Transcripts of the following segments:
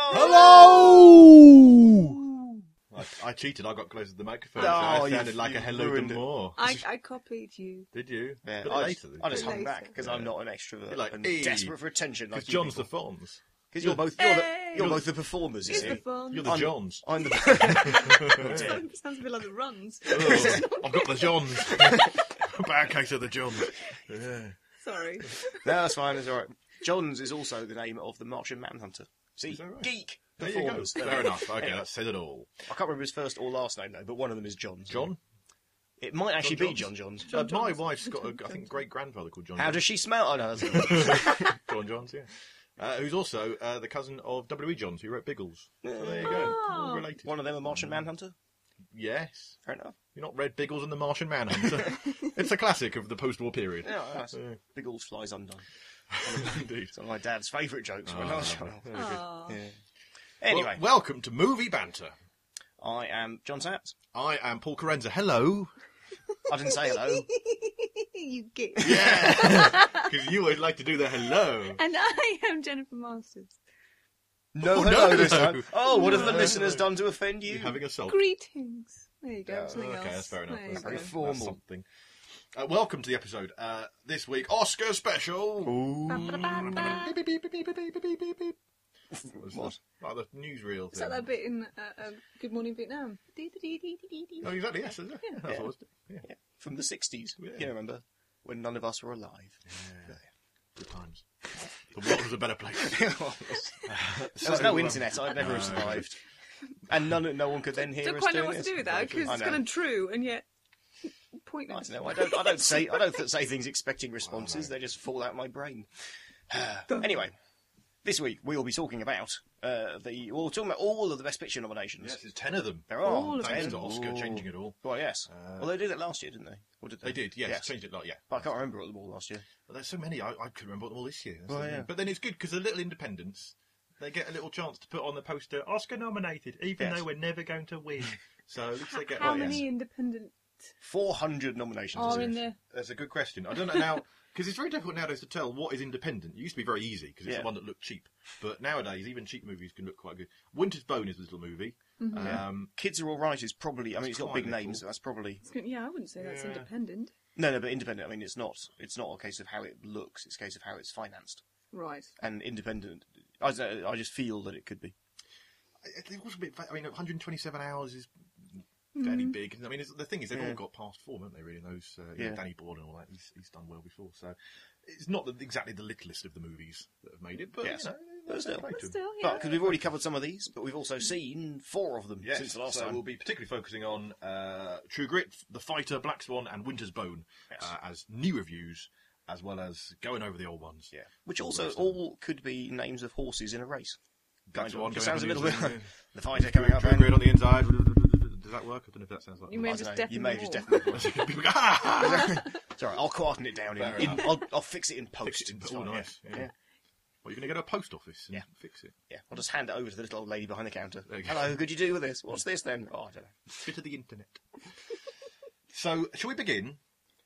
Hello! I cheated. I got closer to the microphone. No, so I you- sounded like you a hello ruined to it. more. I copied you. Did you? Yeah, But I later. just hung Later. back because I'm not an extrovert You're like, and "Hey," desperate for attention like Because you John's the people. Fonz. Because you're both Hey! you're both the performers, you It's see. the fun. You're the Johns. I'm the Sounds a bit like the runs. Oh, I've got the Johns. Bad case of the Johns. Yeah. Sorry. No, that's fine. It's all right. Johns is also the name of the Martian Manhunter. See, Is that right? geek There you go. performers. Fair enough. Okay, Anyway. that said it all. I can't remember his first or last name though, but one of them is Johns. John? It might actually John be Johns. John Johns. John My Johns. wife's got, John I think, Johns. great-grandfather called John How Johns. does she smell? Oh no, that's John Johns, yeah. Who's also the cousin of W.E. Johns, who wrote Biggles. So there you go. All Oh. related. one of them a Martian Manhunter. Yes. Fair enough. You've not read Biggles and the Martian Manhunter? It's a classic of the post-war period. Yeah, that's Yeah. Big All's Flies Undone. Indeed. It's one of my dad's favourite jokes when I was young. Very good. Aw. Yeah. Anyway, Well, welcome to Movie Banter. I am John Satz. I am Paul Carenza. Hello. I didn't say hello. You get. Yeah. Because you always like to do the hello. And I am Jennifer Masters. No Oh, hello no, this no. time. Oh, what have the No, listeners no. done to offend you? You're having a sulk. Greetings. There you go. Yeah, Something Okay, else. that's fair enough. There you That's, go. very that's formal. something. Welcome to the episode. This week, Oscar special. Ba-ba-da-ba-da. Beep, beep, beep, beep, beep, beep, beep, beep, beep. What's What? that? Like the newsreel Is thing. that bit in Good Morning Vietnam? Oh, exactly, yes. Is it? Yeah. That's what it was. Yeah. Yeah, from the 60s. Yeah. You remember? When none of us were alive. Good times. The world was a better place. There was no internet. I'd never have No. survived. And no one could then hear Don't us quite know doing what to this. do with that because I it's know. kind of true and yet I pointless. don't know. I don't say things expecting responses. They just fall out my brain. Anyway, this week we will be talking about we're talking about all of the Best Picture nominations. Yes, there's 10 of them. There are All of Thanks them. to Oscar Ooh. changing it all. Well, yes. Well, they did it last year, didn't they? Or did they? They did, yes. Changed it, like, yeah. But I can't remember them all last year. But there's so many, I couldn't remember them all this year. That's Well, the thing. yeah. But then it's good because the little independents, they get a little chance to put on the poster, Oscar nominated, even Yes. though we're never going to win. So at least they get How like, many yes. independent 400 nominations. are isn't in it? there? That's a good question. I don't know now, because it's very difficult nowadays to tell what is independent. It used to be very easy because it's Yeah. the one that looked cheap. But nowadays, even cheap movies can look quite good. Winter's Bone is a little movie. Kids Are All Right is probably. I mean, it's got quite big names. little. So that's probably Yeah, I wouldn't say that's Yeah. independent. no, but independent. I mean, it's not. It's not a case of how it looks. It's a case of how it's financed. Right. And independent. I just feel that it could be. It was a bit. I mean, 127 hours is fairly big. I mean, the thing is, they've all got past form, haven't they? Really, those you know, Yeah. Danny Boyle and all that. He's done well before, so it's not exactly the littlest of the movies that have made it, but Yes. you know, But still. fair play to them. Still, But yeah. because we've already covered some of these, but we've also seen 4 of them Yes, since the last so time. we'll be particularly focusing on True Grit, The Fighter, Black Swan, and Winter's Bone Yes. as new reviews, as well as going over the old ones. Yeah, which All the also rest of them. all could be names of horses in a race. Black Swan It going sounds a over little the bit. inside. The fighter coming up. True and- Grit on the inside. Does that work? I don't know if that sounds like. You may I have don't just know, deafened you may them have just all. definitely. People go, ah! Sorry, I'll quieten it down. Fair In, enough. I'll fix it in post. Fix it in- It's oh, fine, nice. Yeah. Yeah. Well, you're going to go to a post office and Yeah. fix it. Yeah, I'll just hand it over to the little old lady behind the counter. There you go. Hello, could you do with this? What's this then? Oh, I don't know. Bit of the internet. So, shall we begin?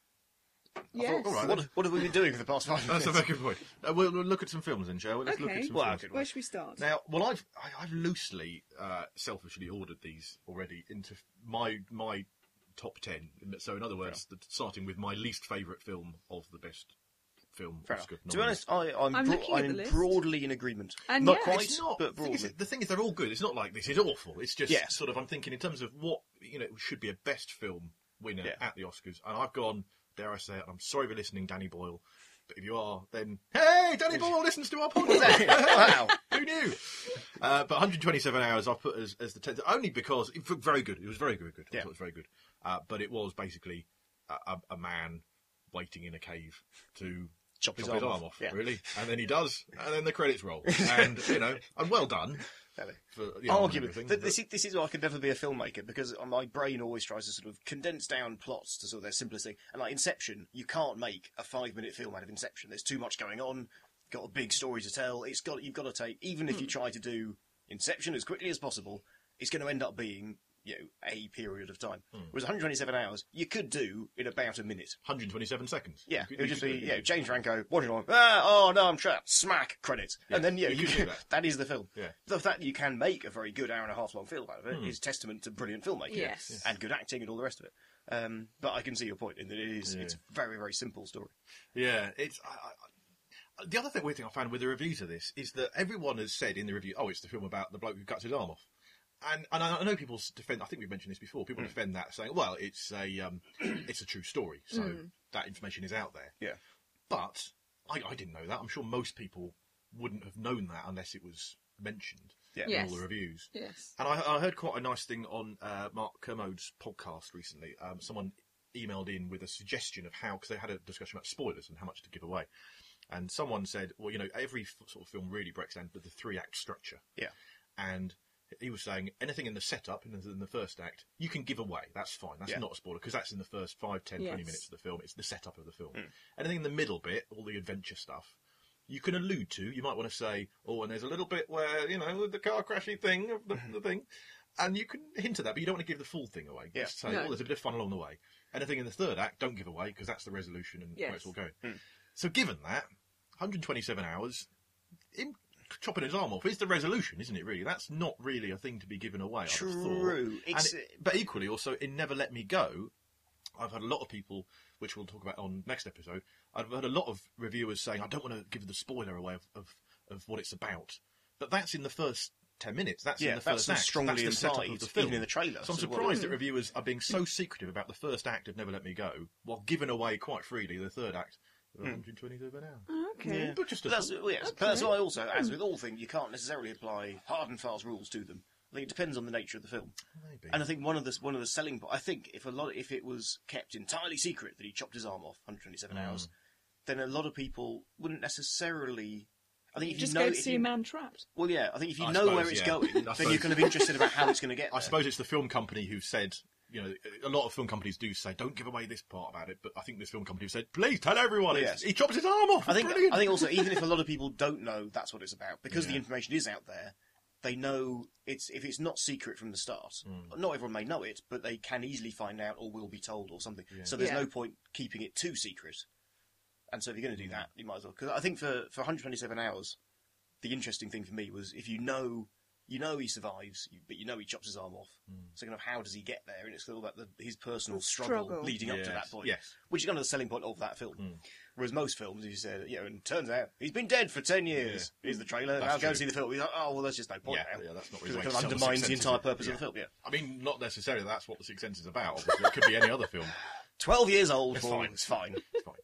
Yes. all right. What have we been doing for the past 5 minutes? That's a very good point. We'll look at some films then, shall we? Let's look Okay. at some Well, films. good. Where should we start? Now, well, I've loosely, selfishly ordered these already into my top 10. So, in other words, starting with my least favourite film of the best film Fair Oscar. enough. To be honest, I'm looking at the list. broadly in agreement. And not yeah, quite, It's not. but broadly. The thing is, they're all good. It's not like this is awful. It's just Yes. sort of, I'm thinking in terms of what, should be a best film winner Yeah. at the Oscars. And I've gone, dare I say it, I'm sorry for listening, Danny Boyle. But if you are, then, hey, Danny Boyle listens to our podcast. Wow. Who knew? But 127 hours I've put as the 10th, only because it was very good. It was very, very good. I Yeah. thought it was very good. But it was basically a man waiting in a cave to Chop his arm arm off, yeah. really. And then he does, and then the credits roll. And, and well done. For, Argument. everything, This is why I could never be a filmmaker, because my brain always tries to sort of condense down plots to sort of their simplest thing. And like Inception, you can't make a 5-minute film out of Inception. There's too much going on. Got a big story to tell. You've got to take, even if you try to do Inception as quickly as possible, it's going to end up being, a period of time. Whereas 127 hours, you could do in about a minute. 127 seconds. Yeah, You it would just could be, do it. James Franco, what do you want? Oh no, I'm trapped. Smack, credits. Yes, And then, you could do that. that is the film. Yeah. The fact that you can make a very good hour-and-a-half long film out of it is testament to brilliant filmmaking. Yes. And good acting and all the rest of it. But I can see your point in that it's a very, very simple story. Yeah, it's. The other weird thing I found with the reviews of this is that everyone has said in the review, "Oh, it's the film about the bloke who cuts his arm off," and I know people defend. I think we've mentioned this before. People defend that, saying, "Well, it's a true story, so that information is out there." Yeah. But I didn't know that. I'm sure most people wouldn't have known that unless it was mentioned in Yes. all the reviews. Yes. And I heard quite a nice thing on Mark Kermode's podcast recently. Someone emailed in with a suggestion of how, because they had a discussion about spoilers and how much to give away. And someone said, well, every sort of film really breaks down to the 3-act structure. Yeah. And he was saying anything in the setup, in the first act, you can give away. That's fine. That's not a spoiler, because that's in the first 5, 10, 20 minutes of the film. It's the setup of the film. Anything in the middle bit, all the adventure stuff, you can allude to. You might want to say, oh, and there's a little bit where, the car crashy thing, of the thing. And you can hint at that, but you don't want to give the full thing away. Yeah. Just say, oh, there's a bit of fun along the way. Anything in the third act, don't give away, because that's the resolution and where it's all going. So given that, 127 hours, him chopping his arm off is the resolution, isn't it, really? That's not really a thing to be given away, I'd have thought. True. But equally, also, in Never Let Me Go, I've had a lot of people, which we'll talk about on next episode, I've heard a lot of reviewers saying, I don't want to give the spoiler away of what it's about. But that's in the first 10 minutes. That's in the first act. Strongly that's the setup implied, of the film. even in the trailer. So I'm surprised that reviewers are being so secretive about the first act of Never Let Me Go, while giving away quite freely the third act of 127 hours. Okay. Yeah. But just a That's, thought. yes. But that's why also, as with all things, you can't necessarily apply hard and fast rules to them. I think it depends on the nature of the film. Maybe. And I think one of the selling points, I think if it was kept entirely secret that he chopped his arm off 127 hours, then a lot of people wouldn't necessarily. I think if Just you know, go to see a man trapped. well, yeah, I think if you I know suppose, where it's yeah. going, I then suppose. you're kind of interested about how it's going to get there. I suppose it's the film company who said, a lot of film companies do say, don't give away this part about it, but I think this film company said, please tell everyone, Yes. he chops his arm off. I think Brilliant. also, even if a lot of people don't know that's what it's about, because the information is out there, they know if it's not secret from the start. Not everyone may know it, but they can easily find out or will be told or something. So there's no point keeping it too secret. And so if you're going to do that, you might as well. Because I think for 127 hours, the interesting thing for me was if you know he survives, but you know he chops his arm off. So kind of how does he get there? And it's all about his personal struggle leading up to that point. Yes. Which is kind of the selling point of that film. Whereas most films, you said, and turns out he's been dead for 10 years. Here's the trailer. Now go and see the film. He's like, oh, well, there's just no point now. Yeah, that's not Because really it way kind to of sell undermines the Sixth Sense, entire is it? purpose of the film, I mean, not necessarily that's what The Sixth Sense is about, obviously. It could be any other film. 12 years old, It's Paul. fine. It's fine. It's fine.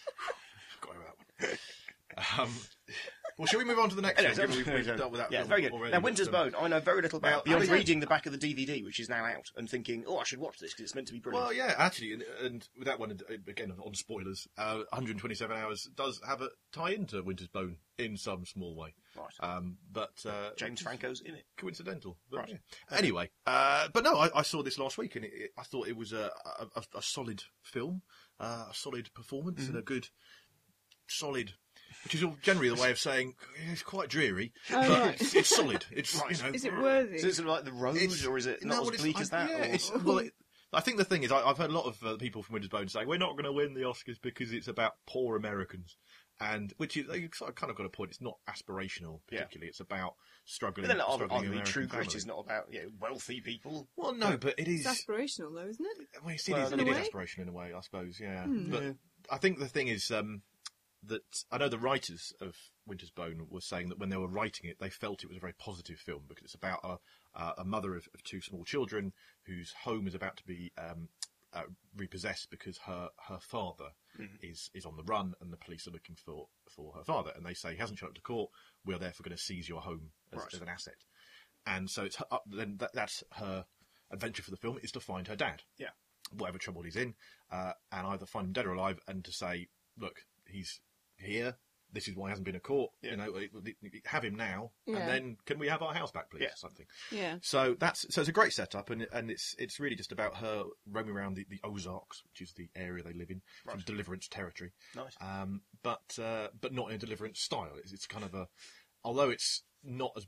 Got over that one. Well, shall we move on to the next one? Given we've dealt with that Yeah, film very good. already, Now, Winter's but, Bone, I know very little about, beyond I mean- reading the back of the DVD, which is now out, and thinking, oh, I should watch this because it's meant to be brilliant. Well, yeah, actually, and with that one, again, on spoilers, 127 Hours does have a tie into Winter's Bone in some small way. Right. But James Franco's in it. coincidental. But, Right. yeah. Anyway, but no, I saw this last week, and I thought it was a solid film, a solid performance, and a good, solid. Which is generally the way of saying it's quite dreary, but right. it's solid. It's Is it worthy? So is it like The Road, or is it not well, as bleak as that? Yeah, or- I think the thing is, I've heard a lot of people from Winter's Bone saying we're not going to win the Oscars because it's about poor Americans, and which is they kind of got a point. It's not aspirational particularly. It's about struggling. But then, struggling arguably, American True Grit family. is not about wealthy people. Well, no, but it is. It's aspirational, though, isn't it? Well, it Well, is in a way. aspirational in a way, I suppose. Yeah, but I think the thing is that I know the writers of Winter's Bone were saying that when they were writing it, they felt it was a very positive film because it's about a mother of two small children whose home is about to be repossessed because her father is on the run and the police are looking for her father, and they say he hasn't shown up to court. We are therefore going to seize your home as an asset, and so it's then that's her adventure for the film is to find her dad. Yeah. Whatever trouble he's in, and either find him dead or alive, and to say, look, he's here. This is why he hasn't been to court. Yeah. Have him now, Yeah. and then can we have our house back, please? Yeah. Or something. Yeah. So it's a great setup, and it's really just about her roaming around the Ozarks, which is the area they live in, from Deliverance territory. Nice. But not in a Deliverance style. It's kind of although it's not as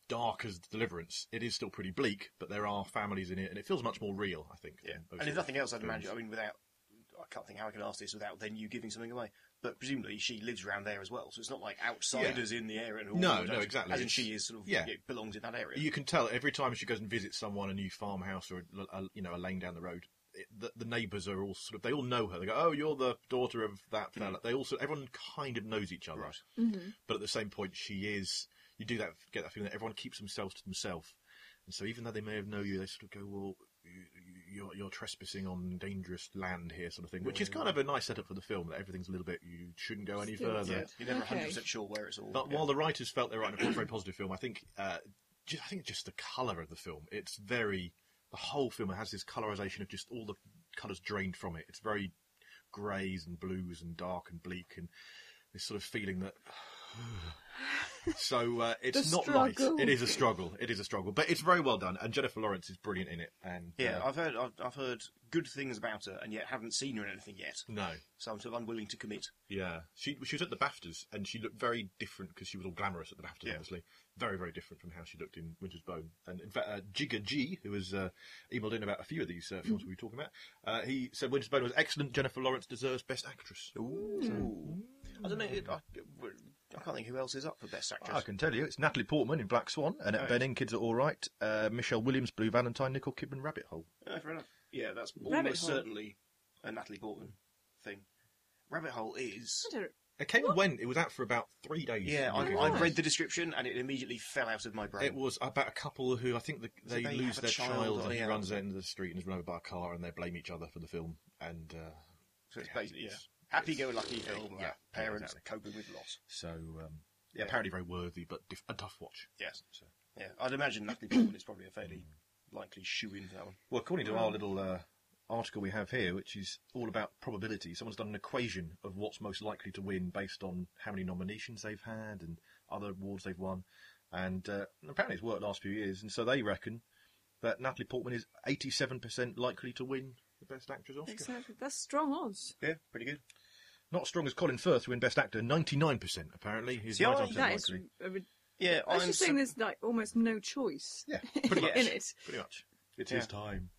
dark as Deliverance, it is still pretty bleak, but there are families in it, and it feels much more real, I think. Yeah. than most And of if the nothing else, I'd films. imagine, I mean, I can't think how I can ask this without then you giving something away. But presumably she lives around there as well, so it's not like outsiders in the area. And No, exactly. As in It's- she is sort of yeah. belongs in that area. You can tell every time she goes and visits someone, a new farmhouse or a lane down the road. The neighbours are all they all know her. They go, "Oh, you're the daughter of that fella." Everyone kind of knows each other, Right. but at the same point, she is. You get that feeling that everyone keeps themselves to themselves, and so even though they may have known you, they sort of go, "Well, you're trespassing on dangerous land here," sort of thing, which is kind of a nice setup for the film. That everything's a little bit. You shouldn't go any Still, further. Yeah, you're never Okay. 100% sure where it's all. But while the writers felt they were writing a very positive film, I think just the colour of the film. It's very the whole film has this colorization of just all the colours drained from it. It's very greys and blues and dark and bleak and this sort of feeling that. So it's The not light. struggle. It is a struggle. It is a struggle, but it's very well done. And Jennifer Lawrence is brilliant in it. And yeah, I've heard good things about her, and yet haven't seen her in anything yet. no. So I'm sort of unwilling to commit. Yeah, she was at the BAFTAs, and she looked very different because she was all glamorous at the BAFTAs, Yeah. obviously. Very, very different from how she looked in Winter's Bone. And in fact, Jigga G, who has emailed in about a few of these films we were talking about, he said Winter's Bone was excellent. Jennifer Lawrence deserves Best Actress. Ooh. I don't know. I can't think who else is up for Best Actress. I can tell you, it's Natalie Portman in Black Swan, Annette Right. Bening, Kids Are All Right, Michelle Williams, Blue Valentine, Nicole Kidman, Rabbit Hole. Fair enough. Yeah, that's Rabbit almost Hole. certainly a Natalie Portman thing. Rabbit Hole is. I don't. It came and went. It was out for about 3 days. Yeah, in the I UK. read the description and it immediately fell out of my brain. It was about a couple who I think they they lose have a their child, child and he yeah. runs out into the street and is run over by a car and they blame each other for the film. And So it's yeah, basically, it's- happy-go-lucky film yeah, about parents exactly. coping with loss. so Yeah. apparently very worthy, but a tough watch. Yes. So. Yeah, I'd imagine Natalie Portman is probably a fairly likely shoe-in for that one. Well, according to our little article we have here, which is all about probability, someone's done an equation of what's most likely to win based on how many nominations they've had and other awards they've won. And apparently it's worked the last few years, and so they reckon that Natalie Portman is 87% likely to win the Best Actress Oscar. Exactly. That's strong odds. Yeah, pretty good. Not as strong as Colin Firth to win Best Actor, 99% apparently. He's See, I- 99% That is. likely. Yeah, I was just saying there's like almost no choice Yeah, pretty much. in it. Pretty much. It's Yeah. his time.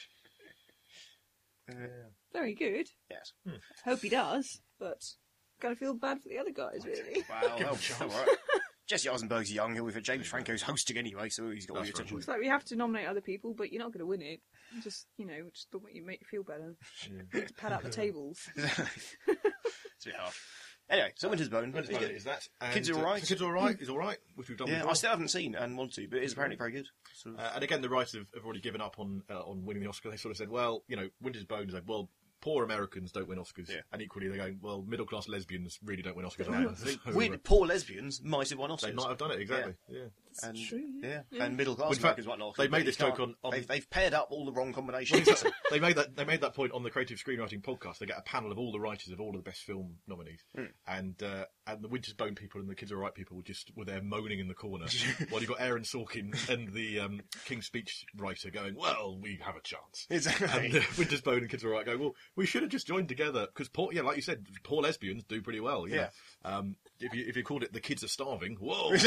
Very good. Yes. Hope he does, but kind of feel bad for the other guys, really. Well, Give him a all chance. right. Jesse Eisenberg's young. We've had James Franco's hosting anyway, so he's got all That's your right. attention. It's like we have to nominate other people, but you're not going to win it. Just just the way you make you feel better. Just pad out the tables. It's a bit harsh. Anyway, so Winter's Bone. Winter's is Bone good. is that. Kids And, Are All Right. Kids Are All Right is all right, which we've done Yeah, before. I still haven't seen and want to, but it is apparently very good. Sort of- And again, the writers have already given up on winning the Oscar. They sort of said, well, Winter's Bone is like, well, poor Americans don't win Oscars. Yeah. And equally, they're going, well, middle-class lesbians really don't win Oscars either. So, Weird, poor lesbians might have won Oscars. they might have done it, exactly. Yeah. and, true, yeah. and middle class In fact, Americans might not. they but made you this joke can't- on- They've paired up all the wrong combinations. They made that point on the Creative Screenwriting podcast. They get a panel of all the writers of all of the best film nominees, and the Winter's Bone people and the Kids Are All Right people were there moaning in the corner, while you got Aaron Sorkin and the King's Speech writer going, "Well, we have a chance." Exactly. And Winter's Bone and Kids Are All Right going, "Well, we should have just joined together because, like you said, poor lesbians do pretty well." You know? If you called it "The Kids Are Starving," whoa.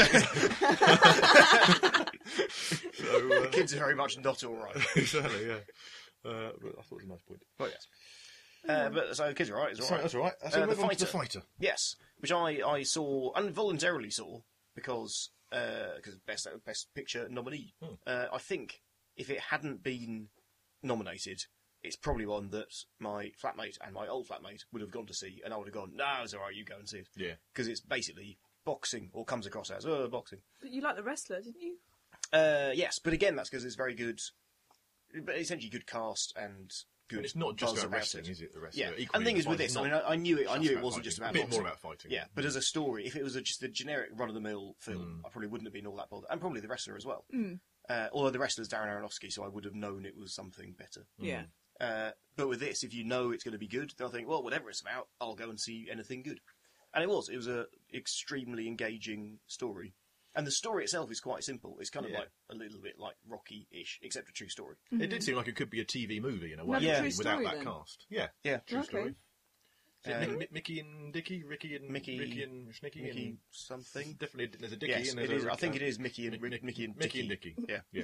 So, Kids are very much not all right. exactly, yeah. But I thought it was a nice point. Well, yes. But so Kids Are All Right. Is all right. That's all right. So The move on to Fighter. The Fighter. Yes, which I saw involuntarily saw because best picture nominee. I think if it hadn't been nominated, it's probably one that my flatmate and my old flatmate would have gone to see, and I would have gone, "No, it's all right, you go and see it." Yeah. Because it's basically boxing, or comes across as boxing. But you like the wrestler, didn't you? Yes, but again, that's because it's very good, but essentially good cast and good. And it's not just buzz about around wrestling, it. is it? The wrestling. Yeah, Equally, and the thing is with Fighter's this, I not mean, I knew it. I just knew it about wasn't fighting. just about a bit boxing. more about fighting. Yeah, but as a story, if it was just a generic run-of-the-mill film, I probably wouldn't have been all that bothered. And probably the wrestler as well. Although the wrestler's Darren Aronofsky, so I would have known it was something better. Yeah. But with this, if you know it's going to be good, then I think, well, whatever it's about, I'll go and see anything good. And it was. It was a extremely engaging story. And the story itself is quite simple. It's kind of like a little bit like Rocky-ish, except a true story. It did seem like it could be a TV movie in a way, Another Yeah. true without story, that then. cast. Yeah, Yeah. true Okay. story. Mickey and Dickie? Ricky and Mickey Schnicky? Mickey and something. definitely, there's a Dickie Yes, and it there's is. a I think it is Mickey and Mickey and Dickie. Yeah. Yeah.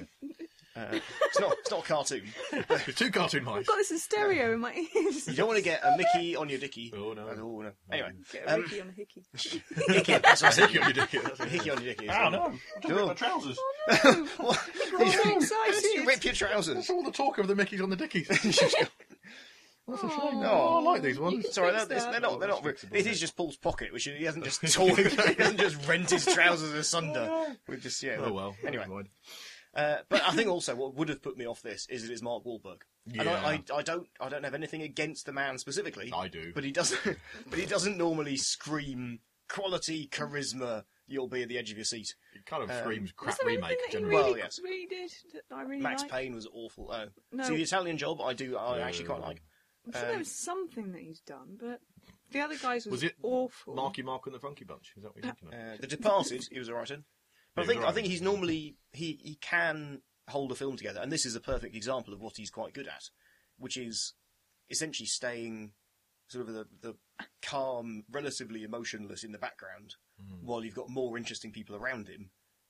It's not a cartoon. There's two cartoon mice. I've got this in stereo in my ears. You don't want to get a Mickey on your Dickie. Oh, no. Oh, no. Anyway, Get a Ricky on a hickey. Hickey, that's what I said. Dickie on your Dickie. That's it. Hickey on your Dickie. Oh, no. Cool. My trousers. What? I'm You excited. rip your trousers. That's all the talk of the Mickeys on the Dickies. That's a shame. Oh. I like these ones. Sorry, Fix they're that. not. They're not. Fixable, It yeah. is just Paul's pocket, which he hasn't just torn. He hasn't just rent his trousers asunder. We just Oh, well. Anyway. Never mind. But I think also what would have put me off this is that it's Mark Wahlberg. And Yeah. I don't have anything against the man specifically. I do. But he doesn't normally scream quality, charisma. You'll be at the edge of your seat. It kind of screams Was crap there anything remake, that he generally. really, Well, yes. really did that I really Max liked? Payne was awful. Oh. No. See, the Italian Job, I actually quite like. I'm sure there was something that he's done, but the other guys Was it awful. Marky Mark and the Funky Bunch? Is that what you're thinking of? The Departed, he was alright in. But Yeah, I think he's normally he can hold a film together, and this is a perfect example of what he's quite good at, which is essentially staying sort of the calm, relatively emotionless in the background, while you've got more interesting people around him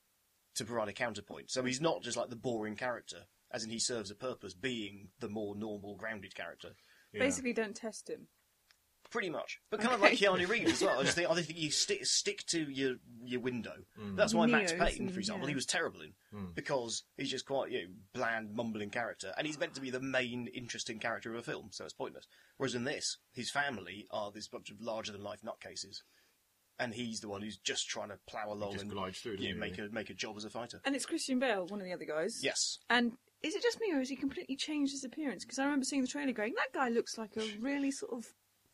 to provide a counterpoint. So he's not just like the boring character, as in he serves a purpose, being the more normal, grounded character. Yeah. Basically, don't test him. Pretty much, but kind of Okay. like Keanu Reeves as well. I think you stick to your window. That's why Max Neos Payne, for example, yeah. he was terrible in because he's just quite bland, mumbling character, and he's meant to be the main interesting character of a film, so it's pointless. Whereas in this, his family are this bunch of larger than life nutcases, and he's the one who's just trying to plough along just and glides through, doesn't he, make a job as a fighter. And it's Christian Bale, one of the other guys. Yes. And is it just me, or has he completely changed his appearance? Because I remember seeing the trailer going, that guy looks like a really sort of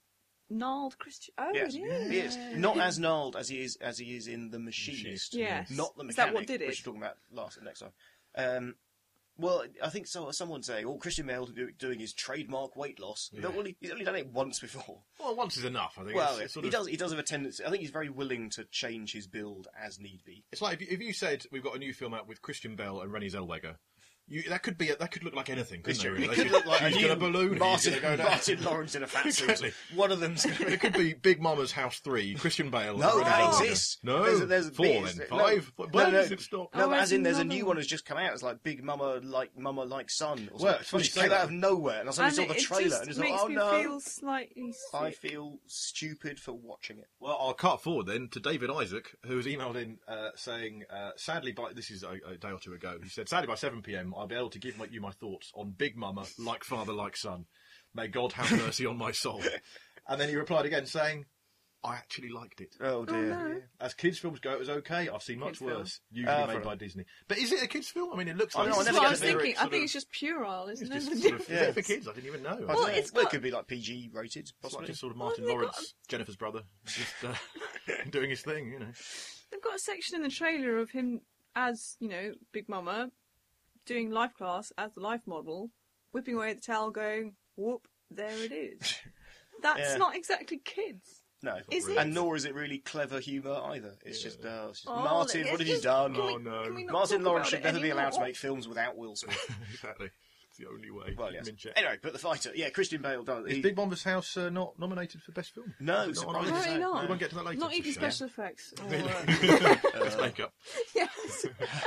gnarled Christian. Oh, Yes, yeah. he is not as gnarled as he is in The Machinist. Yes. Not the Is that mechanic, what did it? which we're talking about next time. Well, I think so. Someone saying, "Oh, Christian Bale doing his trademark weight loss." Yeah. Well, he's only done it once before. Well, once is enough, I think. Well, It's sort he of- does. He does have a tendency. I think he's very willing to change his build as need be. It's like if you said we've got a new film out with Christian Bale and Renée Zellweger, that could look like anything, couldn't it? It Really? could look like she's a got new a balloon. Martin, he's gonna go down. Martin Lawrence in a fat Exactly. suit. One of them's going to be. It could be Big Mama's House 3, Christian Bale. No, and that Renée Zellweger. exists. No, There's 4 there's- then, no, 5. Where no, does no. it stop? No, Oh, but as as in in there's a another new one. one that's just come out. It's like Big Mama like Son, or Well, something, it's funny which you came say out that. of nowhere, and I suddenly saw the it trailer just and just makes thought, oh me no, feel slightly sick. I feel stupid for watching it. Well, I'll cut forward then to David Isaac, who has emailed in saying, sadly, this is a day or two ago, he said, sadly by 7 p.m, I'll be able to give you my thoughts on Big Mama, like father, like son. May God have mercy on my soul. And then he replied again saying, I actually liked it. Oh dear. no. As kids' films go, it was okay. I've seen much Kids' film. worse, usually fair made by enough. Disney. But is it a kids' film? I mean, it looks Oh, like no, I This is never what I get was the thinking. lyrics I sort think of- it's just puerile, isn't It's it? just sort of Yeah. for kids. I didn't even know. I don't Well, know. it's Well, it got- could be like PG rated, It's like possibly. just sort of Martin they've got- Lawrence, Jennifer's brother, just doing his thing, you know. They've got a section in the trailer of him as, Big Mama, doing life class as the life model, whipping away at the towel, going, whoop, there it is. That's Yeah. not exactly kids. No, Is really. it? and nor is it really clever humour either. It's just Oh, Martin. let's What have you just- done? Can we, Oh, no. can we not Martin talk Lawrence about should it never be allowed to anymore? make films without Will Smith. Exactly. It's the only way. Well, yes. Mincheck. Anyway, but The Fighter. Yeah, Christian Bale does. Is Big Mama's House not nominated for Best Film? No, Is it not surprisingly nominated? so. Apparently not. We won't get to that later. Not It's a even shame. special effects. Or, It's makeup. yes.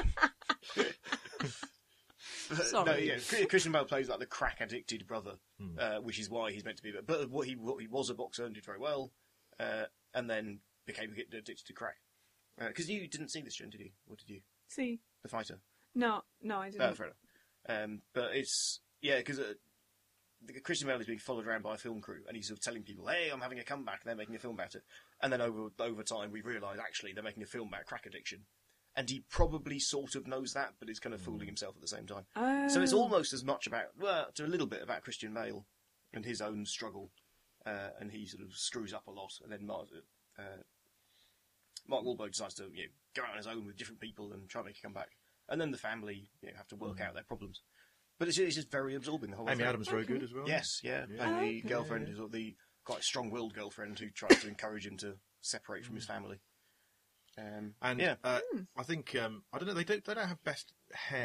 Sorry. No, yeah, Christian Bale plays like the crack addicted brother, which is why he's meant to be. But what he was a boxer and did very well, and then became addicted to crack. Because you didn't see this, Jen, did you? Or did you? See? The Fighter. No, I didn't. Fair enough. But it's because Christian Bale is being followed around by a film crew, and he's sort of telling people, "Hey, I'm having a comeback." And they're making a film about it, and then over time we realise actually they're making a film about crack addiction, and he probably sort of knows that, but is kind of fooling himself at the same time. Oh. So it's almost as much about, to a little bit about Christian Bale and his own struggle, and he sort of screws up a lot, and then Mark Wahlberg decides to go out on his own with different people and try to make a comeback, and then the family have to work out their problems. But it's just very absorbing, the whole Amy thing. Adams very good as well. Yes, yeah, Yeah. playing the Okay. girlfriend, who's the quite strong-willed girlfriend who tries to encourage him to separate from his family. And yeah. I think I don't know. They don't have best hair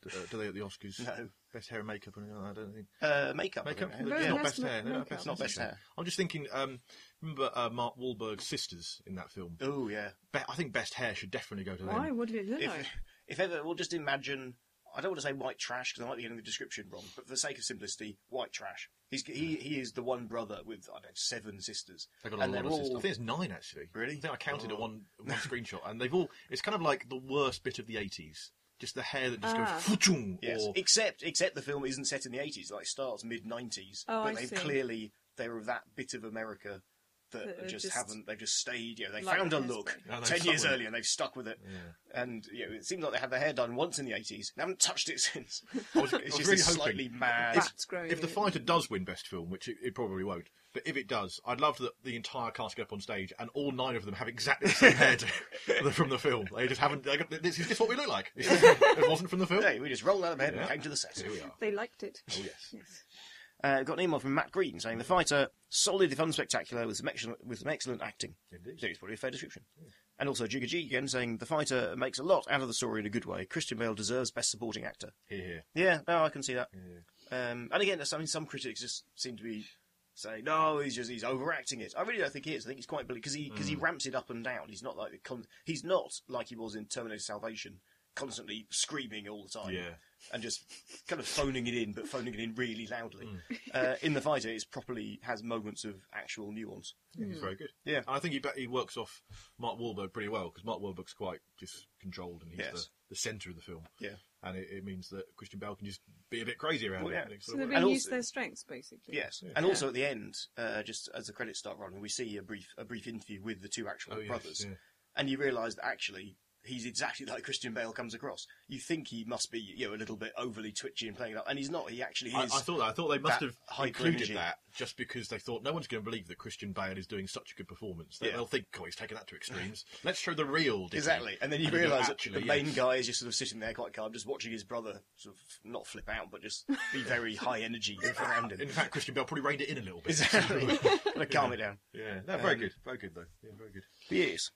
do they at the Oscars? No. Best hair and makeup, and I don't think. Makeup. Makeup? I think. No, It's it not has best hair. No, makeup. It's not best hair. I'm just thinking. Remember Mark Wahlberg's sisters in that film? Oh yeah. I think best hair should definitely go to them. Why? What did it look like? If ever, we'll just imagine. I don't want to say white trash because I might be getting the description wrong, but for the sake of simplicity, white trash. He is the one brother with I don't know 7 sisters. They've got a And lot they're of sisters. all- I think it's 9 actually. Really? I think I counted Oh. at one screenshot, and they've all. It's kind of like the worst bit of the 80s. Just the hair that just goes foochung, Yes. or Except the film isn't set in the 80s. Like, it starts mid-90s. Oh, but I see. they're of that bit of America that That are just just haven't. They've just stayed. You know, they like found a the look hairspray. No, they've 10 stuck years with it. earlier, and they've stuck with it. Yeah. And it seems like they had their hair done once in the 80s. They haven't touched it since. I was It's just really this hoping slightly mad. Bats growing if The in. Fighter does win Best Film, which it probably won't, but if it does, I'd love that the entire cast get up on stage and all 9 of them have exactly the same hair from the film. They just haven't. This is just what we look like. It wasn't from the film. Hey, we just rolled out of bed Yeah. and came to the set. Here we are. They liked it. Oh yes. Yes. Got an email from Matt Green saying The Fighter, solid if unspectacular, with some excellent acting. Indeed. So it's probably a fair description. And also Jigga G again saying The Fighter makes a lot out of the story in a good way. Christian Bale deserves Best Supporting Actor. Here. Yeah, no, I can see that. Yeah. And again, some critics just seem to be saying, no, he's overacting it. I really don't think he is. I think he's quite because he ramps it up and down. He's not like he's not like he was in Terminator Salvation, constantly screaming all the time. Yeah. And just kind of phoning it in, but phoning it in really loudly. In The Fighter, it probably has moments of actual nuance. He's very good. Yeah. And I think he works off Mark Wahlberg pretty well, because Mark Wahlberg's quite just controlled, and he's Yes. the centre of the film. Yeah. And it means that Christian Bale can just be a bit crazy around Well, it. yeah. And it So sort they're of being And used also- their strengths, basically. Yes, Yeah. and also at the end, just as the credits start rolling, we see a brief interview with the 2 actual yes, brothers, yeah. and you realise that actually he's exactly like Christian Bale comes across. You think he must be, a little bit overly twitchy and playing it up, and he's not. He actually I is. thought that. I thought they must that have hyper included energy. that just because they thought no one's going to believe that Christian Bale is doing such a good performance. Yeah. They'll think, oh, he's taking that to extremes. Let's show the real Dicky. Exactly, and then you go, realise that actually, the yes. main guy is just sort of sitting there quite calm, just watching his brother sort of not flip out, but just be very high energy around him. In fact, Christian Bale probably reined it in a little bit. Exactly, to calm it down. Yeah, no, very good though. Yeah, very good. Yes.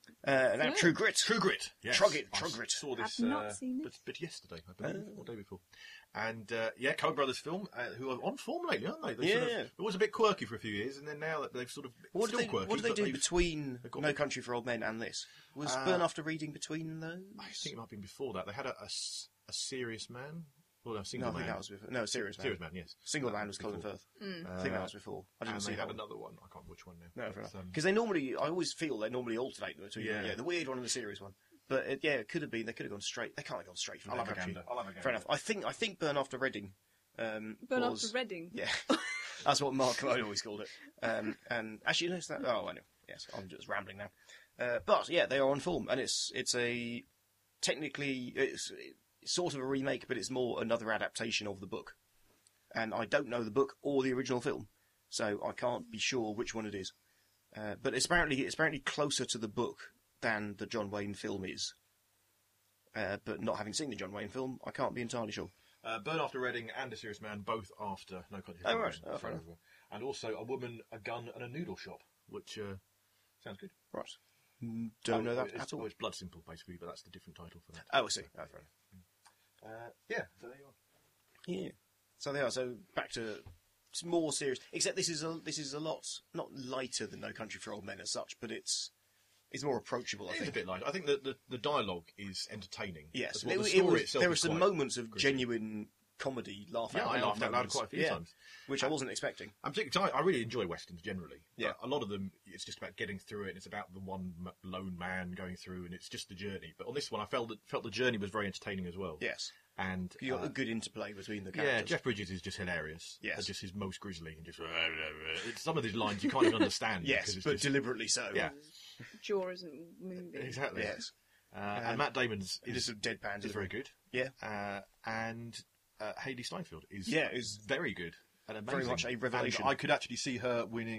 Now True Grit. True Grit. Yes. True Grit. I saw this I've not seen it. but yesterday, I believe, or the day before. And Coen Brothers film, who are on form lately, aren't they? They sort of, Yeah. it was a bit quirky for a few years, and then now that they've sort of What still did they, quirky. what did they but do they've- between they've got- No Country for Old Men and this? Was Burn After Reading between those? I think it might have been before that. They had a Serious Man. Well, no, No, Single I think Man. that was before. No, Serious Man. Serious Man, yes. Single That Man was Colin before. Firth. I think that was before. I didn't And see they that had one. another one. I can't remember which one now. No, fair But, enough. Because they normally, I always feel they normally alternate them between Yeah. the weird one and the serious one. But it could have been. They could have gone straight. They can't have gone straight from I'll No have a Country. gander. I'll have a gander. Fair enough. I think Burn After Reading. Burn was, After Reading. Yeah, that's what Mark Cohen always called it. And actually, you know that. Oh, I know. Yes, I'm just rambling now. But yeah, they are on form, and it's a technically it's sort of a remake, but it's more another adaptation of the book. And I don't know the book or the original film, so I can't be sure which one it is. But it's apparently closer to the book than the John Wayne film is. But not having seen the John Wayne film, I can't be entirely sure. Burn After Reading and A Serious Man, both after No Country for Oh, Old right. Men. Oh, fair enough. And also A Woman, a Gun, and a Noodle Shop, which sounds good. Right. Don't know that it's, at all. Well, it's Blood Simple, basically, but that's the different title for that. Oh, I see. Oh, fair enough. Yeah, so there you are. Yeah. So they are. So back to it's more serious. Except this is a lot not lighter than No Country for Old Men as such, but it's more approachable. I It's a think. bit light. I think that the dialogue is entertaining. Yes. As well. The It story was- itself there were is some quite moments of gritty. genuine comedy, laugh Yeah, out I loud laughed out loud moments. quite a few times. which I wasn't expecting. I'm particularly, I really enjoy westerns generally. Yeah. But a lot of them, it's just about getting through it. And it's about the one lone man going through, and it's just the journey. But on this one, I felt the journey was very entertaining as well. Yes. And You got a good interplay between the yeah, characters. Jeff Bridges is just hilarious. Yes. Just his most grisly and just it's, some of these lines you can't even understand. Yes, because it's but just, deliberately so. Yeah. Jaw isn't moving. exactly. Yes. And Matt Damon's Just sort of deadpan. is very good. Yeah. And Hayley Steinfeld is Yeah, is very good and amazing. very much a revelation. And I could actually see her winning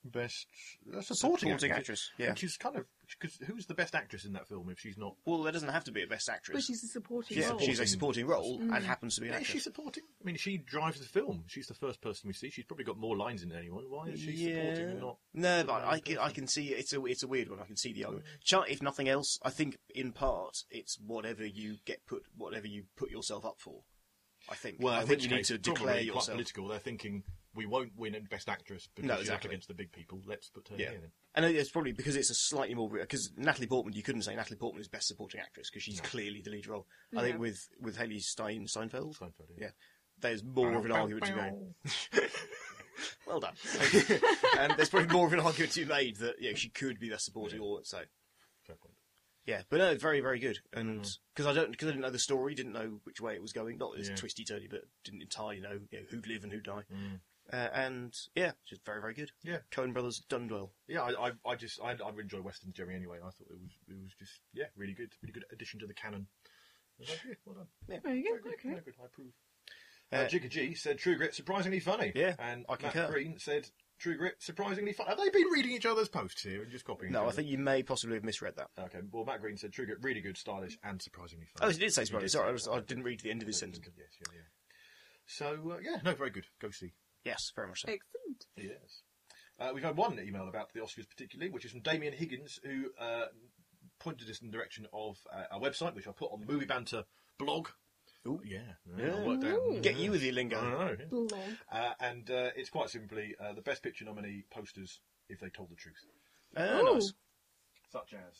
best supporting actress. Yeah. Which is kind of because who's the best actress in that film if she's not? Well, there doesn't have to be a best actress. But she's a supporting yeah, role. she's a supporting role and happens to be an Is actress. she supporting? I mean, she drives the film. She's the first person we see. She's probably got more lines than anyone. Why is she supporting and not? No, but I can see it's a weird one. I can see the argument. If nothing else, I think in part it's whatever you put yourself up for. I think. Well, I think you need to declare quite yourself. political. They're thinking we won't win Best Actress because she's up against the big people. Let's put her here then. And it's probably because it's a slightly more because Natalie Portman. You couldn't say Natalie Portman is Best Supporting Actress because she's clearly the lead role. I think with Hayley Steinfeld. Yeah. There's more of an argument to be made. Well done. And there's probably more of an argument to be made that she could be Best Supporting or so. Fair point. Yeah, but no, very, very good. And because I didn't know the story, didn't know which way it was going. Not as twisty turny, but didn't entirely know who'd live and who'd die. And just very, very good. Yeah, Coen Brothers done well. Yeah, I enjoy Western Jerry anyway. I thought it was just really good addition to the canon. Well done. Yeah. There you go. Very Okay. good. I approve. Jigga G said True Grit surprisingly funny. Yeah, and I concur. Matt Green said True Grit surprisingly funny. Have they been reading each other's posts here and just copying? No, each I other? think you may possibly have misread that. Okay. Well, Matt Green said True Grit really good, stylish, and surprisingly funny. Oh, he did say surprisingly. Sorry, I didn't read the end of his sentence. Yes, yeah. So very good. Go see. Yes, very much so. Excellent. Yes. We've had one email about the Oscars particularly, which is from Damien Higgins, who pointed us in the direction of our website, which I put on the Movie Banter blog. Ooh. Yeah. I worked out. Get you with your lingo. I know. Yeah. Blog. And it's quite simply the Best Picture nominee posters if they told the truth. Oh, nice. Such as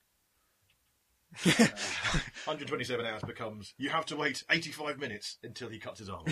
127 hours becomes you have to wait 85 minutes until he cuts his arm.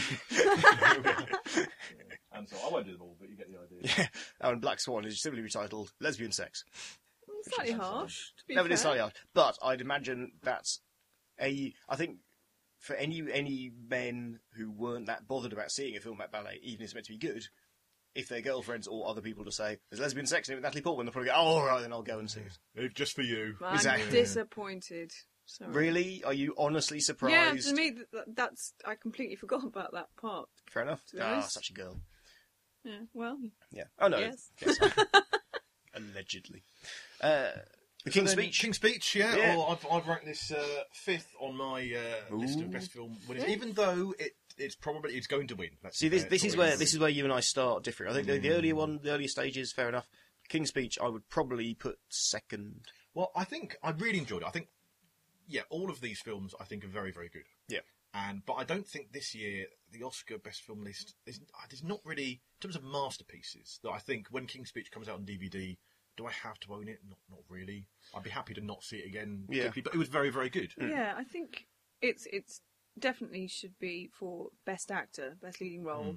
And so I won't do them all, but you get the idea. Yeah. Oh, and Black Swan is simply retitled Lesbian Sex. Slightly harsh. To be No, but fair. it's slightly harsh. But I'd imagine that's I think for any men who weren't that bothered about seeing a film about ballet, even if it's meant to be good, if their girlfriends or other people to say, there's lesbian sex in it with Natalie Portman, they'll probably go, oh, all right, then I'll go and see it. Just for you. I'm Exactly. disappointed. Sorry. Really? Are you honestly surprised? Yeah, to me, that's I completely forgot about that part. Fair enough. To be honest. Such a girl. Yeah, well, Yeah. Oh, no. yes. Allegedly. The King's Speech. King's Speech, yeah. Yeah. Or I've ranked this fifth on my list of best film winners, even though it's going to win. See, this is where you and I start differing. I think the earlier stages, fair enough. King's Speech, I would probably put second. Well, I think I really enjoyed it. I think, all of these films I think are very, very good. Yeah. But I don't think this year the Oscar best film list is not really in terms of masterpieces that I think when King's Speech comes out on DVD. Do I have to own it? Not really. I'd be happy to not see it again. Yeah. But it was very, very good. Yeah, I think it's definitely should be for best actor, best leading role.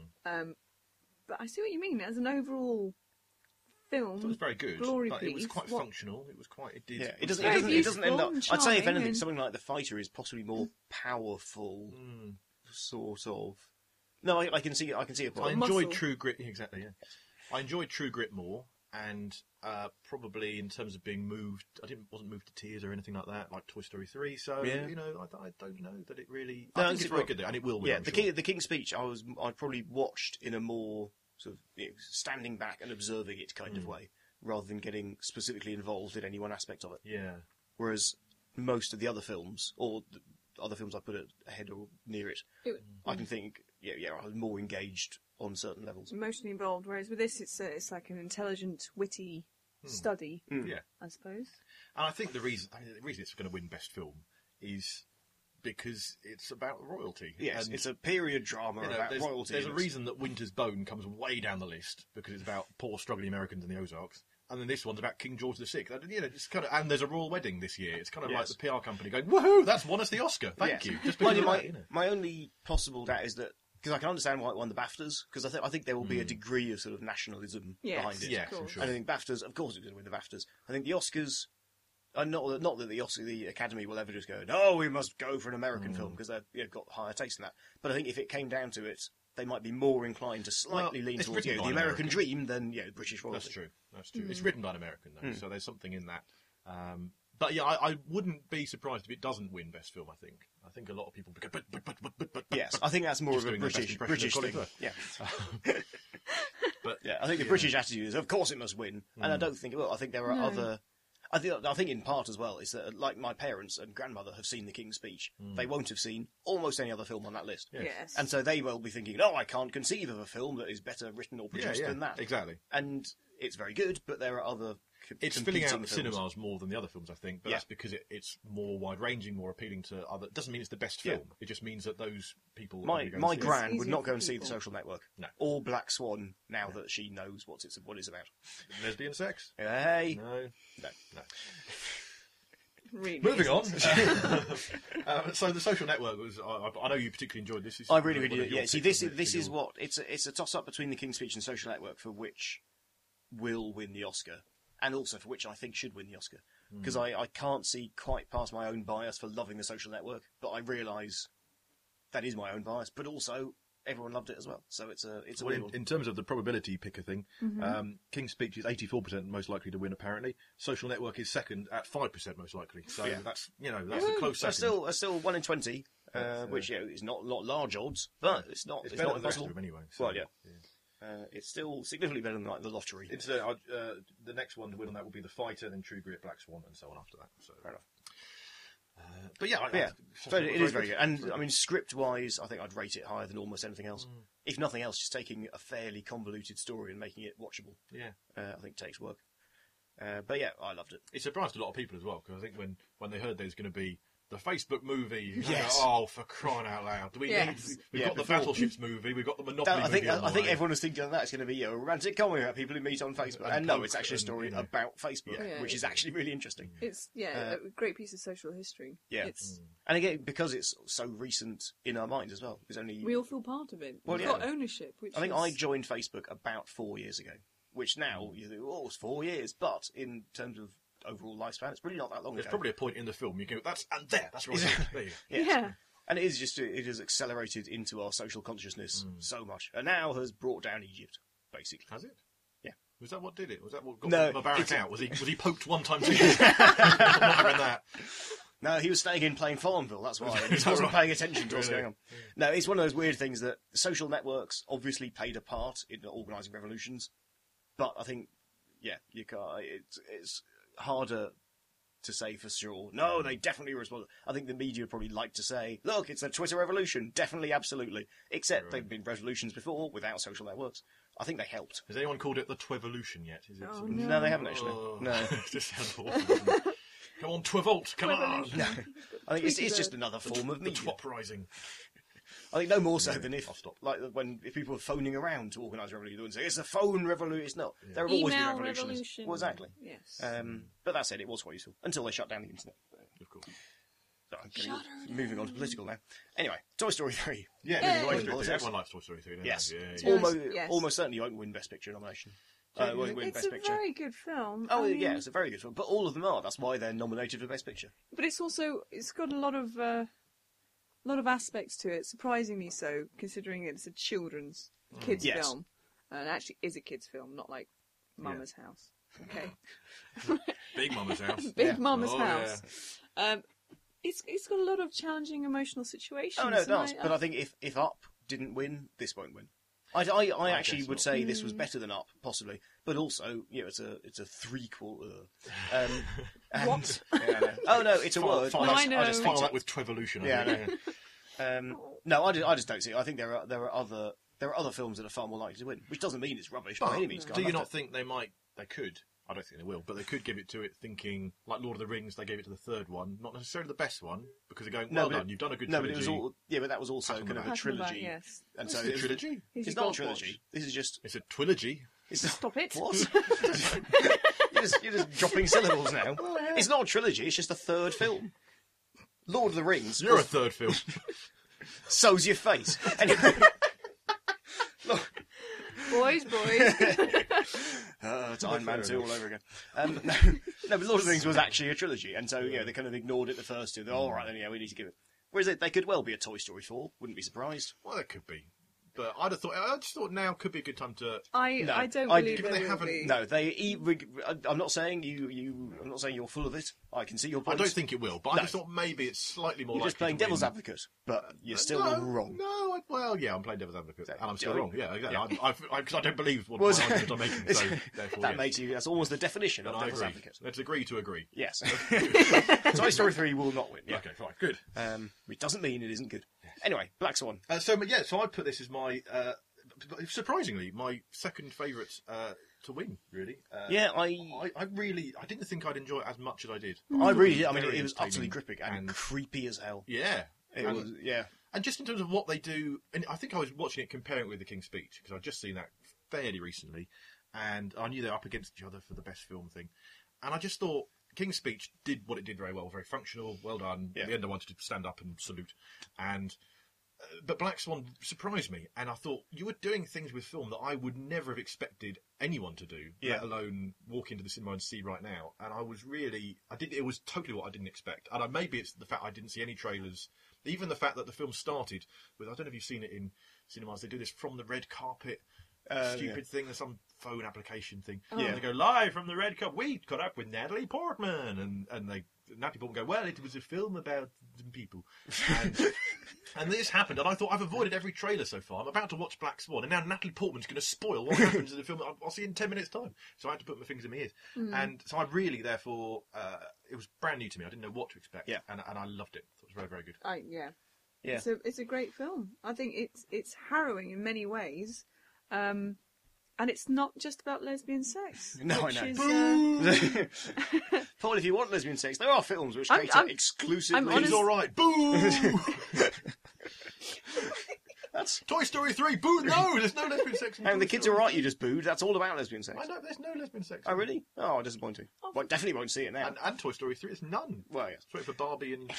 But I see what you mean. As an overall film, It was very good, glory but it was piece, quite functional. It was quite. It did. Yeah, it was doesn't very end up. and I'd say, if charming anything, and- something like The Fighter is possibly more powerful, sort of. No, I can see. I can see a I point. enjoyed Muscle. True Grit. Exactly. Yeah. I enjoyed True Grit more, and probably in terms of being moved, wasn't moved to tears or anything like that, like Toy Story 3. So Yeah. I don't know that it really. No, I think it's it's very not- good, and it will win. Yeah, I'm the sure. King's Speech, I probably watched in a more sort of standing back and observing it kind of way, rather than getting specifically involved in any one aspect of it. Yeah. Whereas most of the other films, or the other films I put it ahead or near it, I can think, I was more engaged on certain levels. emotionally involved. Whereas with this, it's like an intelligent, witty study, Yeah. I suppose. And I think the reason it's going to win Best Film is because it's about royalty. Yes, And, it's a period drama about there's, royalty. There's a and it's- reason that Winter's Bone comes way down the list because it's about poor struggling Americans in the Ozarks. And then this one's about King George VI. It's kind of, and there's a royal wedding this year. It's kind of like Yes. the PR company going, "Woohoo! That's won us the Oscar. Thank Yeah. you." Just My, because of my, that, you know. my only possible doubt is that, because I can understand why it won the BAFTAs, because I think there will be a degree of sort of nationalism Yes, behind it. Yes, of I'm course. sure. And I think BAFTAs, of course, it's going to win the BAFTAs. I think the Oscars, not that the Academy will ever just go, no, we must go for an American film because they've got higher taste than that. But I think if it came down to it, they might be more inclined to slightly Well, lean it's towards written the by an American American. dream than British royalty. That's true. It's written by an American, though, so there's something in that. But yeah, I wouldn't be surprised if it doesn't win Best Film. I think a lot of people go, but. Yes, I think that's more Just of a doing their best British impression of thing. Colin Yeah. But Yeah, I think the British attitude is, of course it must win, and I don't think it will. I think there are No. other. I think in part as well is that, like, my parents and grandmother have seen The King's Speech. They won't have seen almost any other film on that list. Yes. And so they will be thinking, "Oh, I can't conceive of a film that is better written or produced than that." Exactly. And it's very good, but there are other. It's filling out the competing films. cinemas more than the other films, I think, but Yeah. that's because it's more wide-ranging, more appealing to other. It doesn't mean it's the best Yeah. film. It just means that those people. My are going my to see it. gran would easier not for go and see The people. Social Network No. or Black Swan now that she knows what it's about. Lesbian sex. Hey, No. No. Really. Moving on. So the Social Network was. I know you particularly enjoyed this. I really, one really of do. your Yeah, see, picks, this wasn't it, this for is your- what it's a toss up between The King's Speech and Social Network, for which will win the Oscar, and also for which I think should win the Oscar, because I can't see quite past my own bias for loving The Social Network, but I realise that is my own bias, but also everyone loved it as well, so it's a Well, weird one. in terms of the probability picker thing, King's Speech is 84% most likely to win. Apparently, Social Network is second at 5% most likely. So Yeah. that's a close That's second. still 1 in 20, which is not large odds, but it's not It's better not than the rest impossible. of them anyway. So, Well, yeah. It's still significantly better than, like, the lottery. It's the next one to win on that will be The Fighter, then True Grit, Black Swan, and so on after that. So, Fair enough. but yeah, So it is very good. And I mean, script-wise, I think I'd rate it higher than almost anything else. If nothing else, just taking a fairly convoluted story and making it watchable, Yeah, I think takes work. But yeah, I loved it. it surprised a lot of people as well because I think when they heard there's going to be the Facebook movie, Yes. oh, for crying out loud! Do we Yes. need? We've Yeah, got the before- Battleships movie, we've got the Monopoly I think movie. on the I think way. everyone was thinking that it's going to be a romantic comedy about people who meet on Facebook, and no, it's actually a story about Facebook, Yeah, which is actually really interesting. It's a great piece of social history. Yeah. It's And again, because it's so recent in our minds as well, it's only. we all feel part of it. Well, We've yeah. got ownership. Which I think is, I joined Facebook about 4 years ago, which now you think, oh, it's 4 years, but in terms of overall lifespan, it's really not that long There's ago. probably a point in the film you go, that's right. There you go. Yes. Yeah. And it is just it has accelerated into our social consciousness so much, and now has brought down Egypt, basically. Has it? Yeah. Was that what did it? Was that what got No, Mubarak it's- out? Was he poked one time too much? I'm not having that. No, he was staying in plain Farmville, that's why. He Is that wasn't right? paying attention to what's Really? going on. No, it's one of those weird things that social networks obviously played a part in organising revolutions, but I think, yeah, you can't. It's harder to say for sure. No, they definitely responded. I think the media would probably like to say, look, it's a Twitter revolution. Definitely, absolutely. Except there've been revolutions before without social networks. I think they helped. Has anyone called it the Twevolution yet? Is it Oh, sort of- no. No, they haven't actually. Oh. No. It just sounds awful. doesn't it? Come on, Twevolt, come on. No. I think it's Tweety just bird. another form of The media. Twop Rising. I think no more so than if, I'll stop. like, if people are phoning around to organise a revolution, they would say it's a phone revolution. It's not. There have always been Email revolutions. revolution. Well, exactly. Yes. But that said, it was quite useful until they shut down the internet. Of course. So moving on to political now. Anyway, Toy Story 3. Yeah, Yay. Toy Story 3. Politics. Everyone likes Toy Story 3, don't Yes. they? Yeah, It's yeah. Yes. almost certainly won't win Best Picture nomination. It won't win It's Best a Picture. very good film. Oh, I mean, yeah, it's a very good film. But all of them are. That's why they're nominated for Best Picture. But it's got a lot of aspects to it. Surprisingly so, considering it's a children's kids Yes. film, and it actually is a kids film, not like Mama's House. Okay, Big Mama's House. Big Yeah. Mama's Oh, House. It's got a lot of challenging emotional situations. Oh, no, it and does. But I think if Up didn't win, this won't win. I actually guess would not. say this was better than Up, possibly. But also, it's a three-quarter. What? Yeah, I know. Oh, no, it's a word. File No, that- I know. I just file that with Twevolution. Yeah, I I think. No, I just don't see it. I think there are other films that are far more likely to win, which doesn't mean it's rubbish by any means. 'cause I Do you loved not it. think they could? I don't think they will, but they could give it to it thinking, like Lord of the Rings, they gave it to the third one, not necessarily the best one, because they're going, well but done, you've done a good No, but trilogy. it was all. Yeah, but that was also Pat on kind the of a back. trilogy. Yes. And It's so a trilogy. Here's It's your not a golf trilogy. This is just. It's a trilogy. It's Stop it. What? you're just dropping syllables now. It's not a trilogy. It's just a third film. Lord of the Rings. You're a was- third film. So's your face. Anyway. Boys. It's Iron Man 2 all over again. No, but Lord of the Rings was actually a trilogy, and so they kind of ignored it the first two. They're all right, then we need to give it. Whereas they could well be a Toy Story 4. Wouldn't be surprised. Well, there could be. But I just thought now could be a good time to. I don't I- believe given there they will haven't- be. No, I'm not saying I'm not saying you're full of it. I can see your I point. don't think it will, but No. I just thought maybe it's slightly more. You're just likely playing to devil's win. advocate, but you're still wrong. No, well, yeah, I'm playing devil's advocate, and I'm still yeah, wrong. Yeah, exactly. yeah. Because I don't believe what Well, my argument I'm making. So therefore, that yes. makes you. That's almost the definition of And I devil's agree. advocate. Let's agree to agree. Yes. Toy Story 3 will not win. Yeah. Okay, fine, good. Which doesn't mean it isn't good. Anyway, Black Swan. So I put this as my surprisingly my second favourite to win. Really. Yeah, I didn't think I'd enjoy it as much as I did. I really did. I mean, Very it was utterly entertaining gripping and and- creepy as hell. Yeah. It And- was, yeah. And just in terms of what they do, and I think I was watching it comparing it with The King's Speech, because I'd just seen that fairly recently, and I knew they were up against each other for the best film thing. And I just thought King's Speech did what it did very well, very functional, well done. Yeah. At the end I wanted to stand up and salute. But Black Swan surprised me, and I thought you were doing things with film that I would never have expected anyone to do, Yeah. let alone walk into the cinema and see right now. And I was really, it was totally what I didn't expect. And maybe it's the fact I didn't see any trailers, even the fact that the film started with, I don't know if you've seen it in cinemas, they do this from the red carpet stupid thing, there's some phone application thing. Yeah. And they go, live from the red carpet, we caught up with Natalie Portman, and Natalie Portman go, well, it was a film about some people. And this happened, and I thought, I've avoided every trailer so far. I'm about to watch Black Swan, and now Natalie Portman's going to spoil what happens in the film. I'll see in 10 minutes' time. So I had to put my fingers in my ears. And so I really, therefore, it was brand new to me. I didn't know what to expect. Yeah. And I loved it. It was very, very good. Yeah. Yeah. It's a great film. I think it's harrowing in many ways, and it's not just about lesbian sex. No, which I know. is, Paul, if you want lesbian sex, there are films which I'm- cater I'm- exclusively. I'm He's honest- all right. Boo! That's. Toy Story 3. Boo! No, there's no lesbian sex. In And Toy the kids Story are right. 3. You just booed. That's all about lesbian sex. I know there's no lesbian sex. Oh, really? Oh, disappointing. Well, definitely won't see it now. And Toy Story 3, there's none. Well, yeah. It's for Barbie and.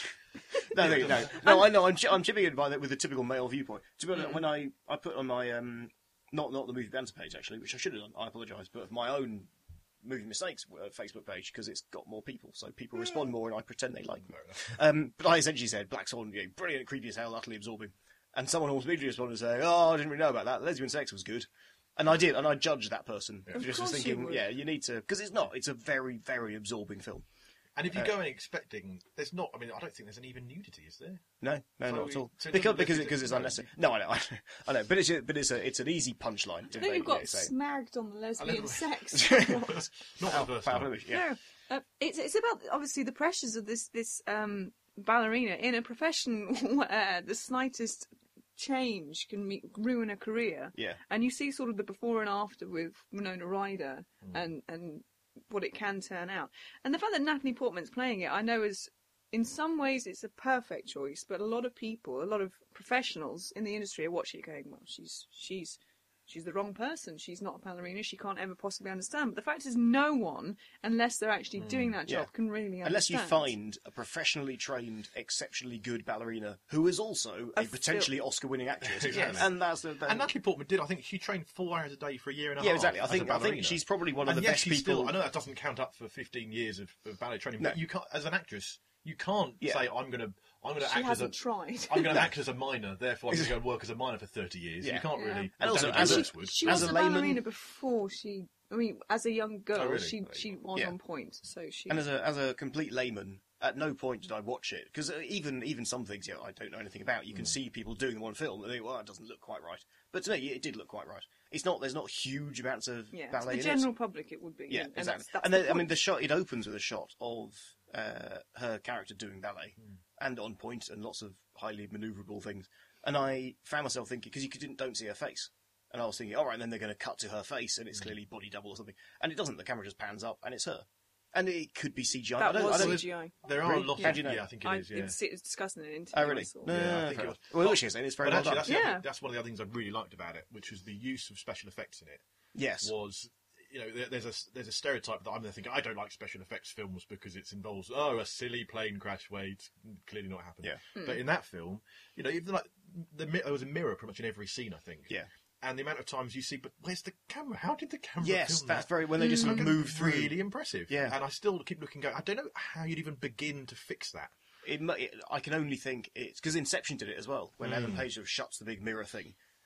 No, I know. I'm chipping in by that with a typical male viewpoint. To be honest, when I put on my not the movie banter page actually, which I should have done. I apologise, but my own movie mistakes Facebook page because it's got more people, so people respond more, and I pretend they like me. But I essentially said Black Swan, brilliant, creepy as hell, utterly absorbing, and someone almost immediately responded saying, "Oh, I didn't really know about that. Lesbian sex was good." And I did, and I judged that person Of just course as you thinking, would. yeah, you need to, because it's not. It's a very, very absorbing film. And if you go in expecting, there's not. I mean, I don't think there's any even nudity, is there? No, So not at all. so it Because doesn't- it's unnecessary. No, I know, but it's an easy punchline. I think you've got snagged on the lesbian little- sex. Not the first Powerful time. image, yeah. No, it's about obviously the pressures of this ballerina in a profession where the slightest change can ruin a career. Yeah. And you see sort of the before and after with Winona Ryder and what it can turn out. And the fact that Natalie Portman's playing it, I know is in some ways it's a perfect choice, but a lot of people, a lot of professionals in the industry are watching it going, well, she's the wrong person. She's not a ballerina. She can't ever possibly understand. But the fact is, no one, unless they're actually doing that job, can really understand. Unless you find a professionally trained, exceptionally good ballerina who is also a potentially Oscar-winning actress. Exactly. And that's the. And Natalie Portman did. I think she trained 4 hours a day for a year and a half. Yeah, exactly. I as a think ballerina. she's probably one of And the yes, best she's people. Still, I know that doesn't count up for 15 years of ballet training, No. but you can't, as an actress, you can't say I'm going to She act as a hasn't tried. I'm going to act as a minor, therefore I'm going to go and work as a minor for 30 years. Yeah. You can't Yeah. really. And also, Daniel as a- Day-Lewis would. She As was a a layman- ballerina before she. I mean, as a young girl, Oh, really? she was Yeah. on point. So she. And as a complete layman, at no point did I watch it because even some things I don't know anything about. You can see people doing them on film and think, well, that doesn't look quite right. But to me, it did look quite right. It's not. There's not huge amounts of yeah, to ballet the in general public, it would be. Yeah, and exactly. That's And the then, I mean, point. the shot. It opens with a shot of her character doing ballet, and on point, and lots of highly manoeuvrable things. And I found myself thinking because you don't see her face, and I was thinking, all right, and then they're going to cut to her face, and it's clearly body double or something, and it doesn't. The camera just pans up, and it's her, and it could be CGI. That I was don't, CGI. There are Really? a lot How of. do you know? Yeah, I think it is. Yeah. It's discussed in an interview. Oh, really? I saw. No, Yeah, I no, think fair it enough. was. Well, what she's saying, it's very But well actually, done. that's one of the other things I really liked about it, which was the use of special effects in it. Yes. Was there's a stereotype that I'm thinking I don't like special effects films because it involves a silly plane crash where it's clearly not happening. Yeah. But in that film, even like there was a mirror pretty much in every scene, I think. Yeah. And the amount of times you see, but where's the camera? How did the camera? Yes, film that's that? very when they just sort of move through. Really impressive. Yeah. And I still keep looking, going, I don't know how you'd even begin to fix that. I can only think it's because Inception did it as well when Ellen Page sort of shuts the big mirror thing,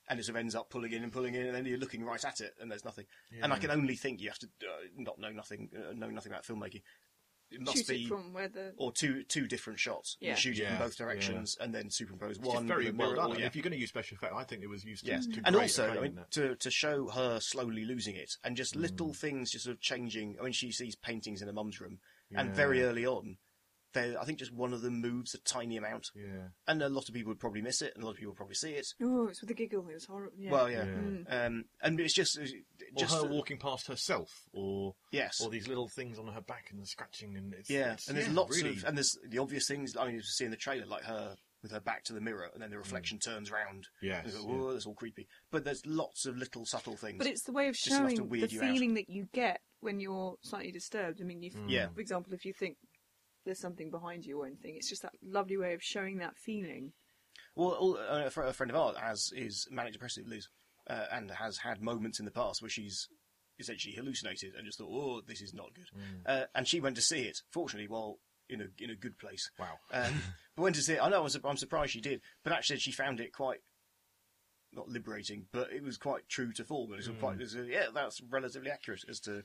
and it sort of ends up pulling in, and then you're looking right at it, and there's nothing. And I can only think you have to not know nothing, know nothing about filmmaking. It must Shoot be it from where the... or two different shots. Yeah. You shoot it Yeah, in both directions and then superimpose It's one. just very with a well mirror, done. or- I mean, if you're going to use special effect, I think it was used Yes, to and great also effect I in mean, that. to show her slowly losing it, and just little things just sort of changing. I mean, she sees paintings in her mum's room, and very early on, I think just one of them moves a tiny amount, Yeah. and a lot of people would probably miss it, and a lot of people would probably see it. Oh, it's with a giggle. It was horrible. Yeah. Well, yeah, Yeah. and it's just Or her walking past herself, or yes, or these little things on her back and the scratching, and it's and there's lots really... of, and there's the obvious things. I mean, you see in the trailer, like her with her back to the mirror, and then the reflection turns round. Yes, and you go, whoa, that's all creepy. But there's lots of little subtle things. But it's the way of Just enough to showing the weird you out. feeling that you get when you're slightly disturbed. I mean, for example, if you think there's something behind you or anything, it's just that lovely way of showing that feeling. Well, a friend of ours is manic depressive, Liz, and has had moments in the past where she's essentially hallucinated and just thought, "Oh, this is not good." And she went to see it, fortunately, while in a good place. Wow. But went to see it. I know I'm surprised she did, but actually she found it quite not liberating, but it was quite true to form. And it was that's relatively accurate as to.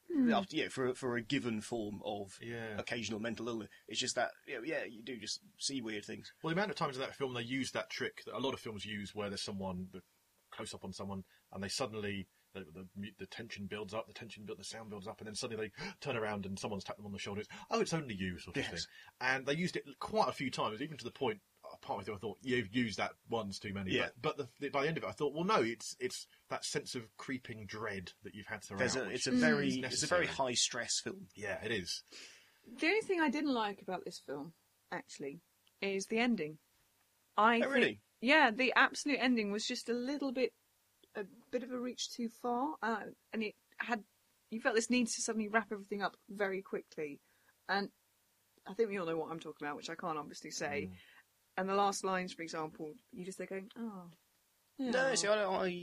For a given form of occasional mental illness, it's just that you do just see weird things. Well, the amount of times in that film they use that trick that a lot of films use, where there's someone, the close up on someone, and they suddenly the tension builds up, the sound builds up, and then suddenly they turn around and someo's tapped them on the shoulder. It's only you, sort of thing. And they used it quite a few times, even to the point. Part of it, I thought you've used that once too many. Yeah. But by the end of it, I thought, well, no, it's that sense of creeping dread that you've had throughout. It's a very high stress film. Yeah, it is. The only thing I didn't like about this film, actually, is the ending. I think, really? Yeah, the absolute ending was just a bit of a reach too far, and you felt this need to suddenly wrap everything up very quickly, and I think we all know what I'm talking about, which I can't obviously say. And the last lines, for example, you just going, oh. Yeah. No, see,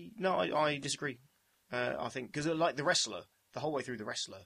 I disagree. I think because like The Wrestler, the whole way through The Wrestler,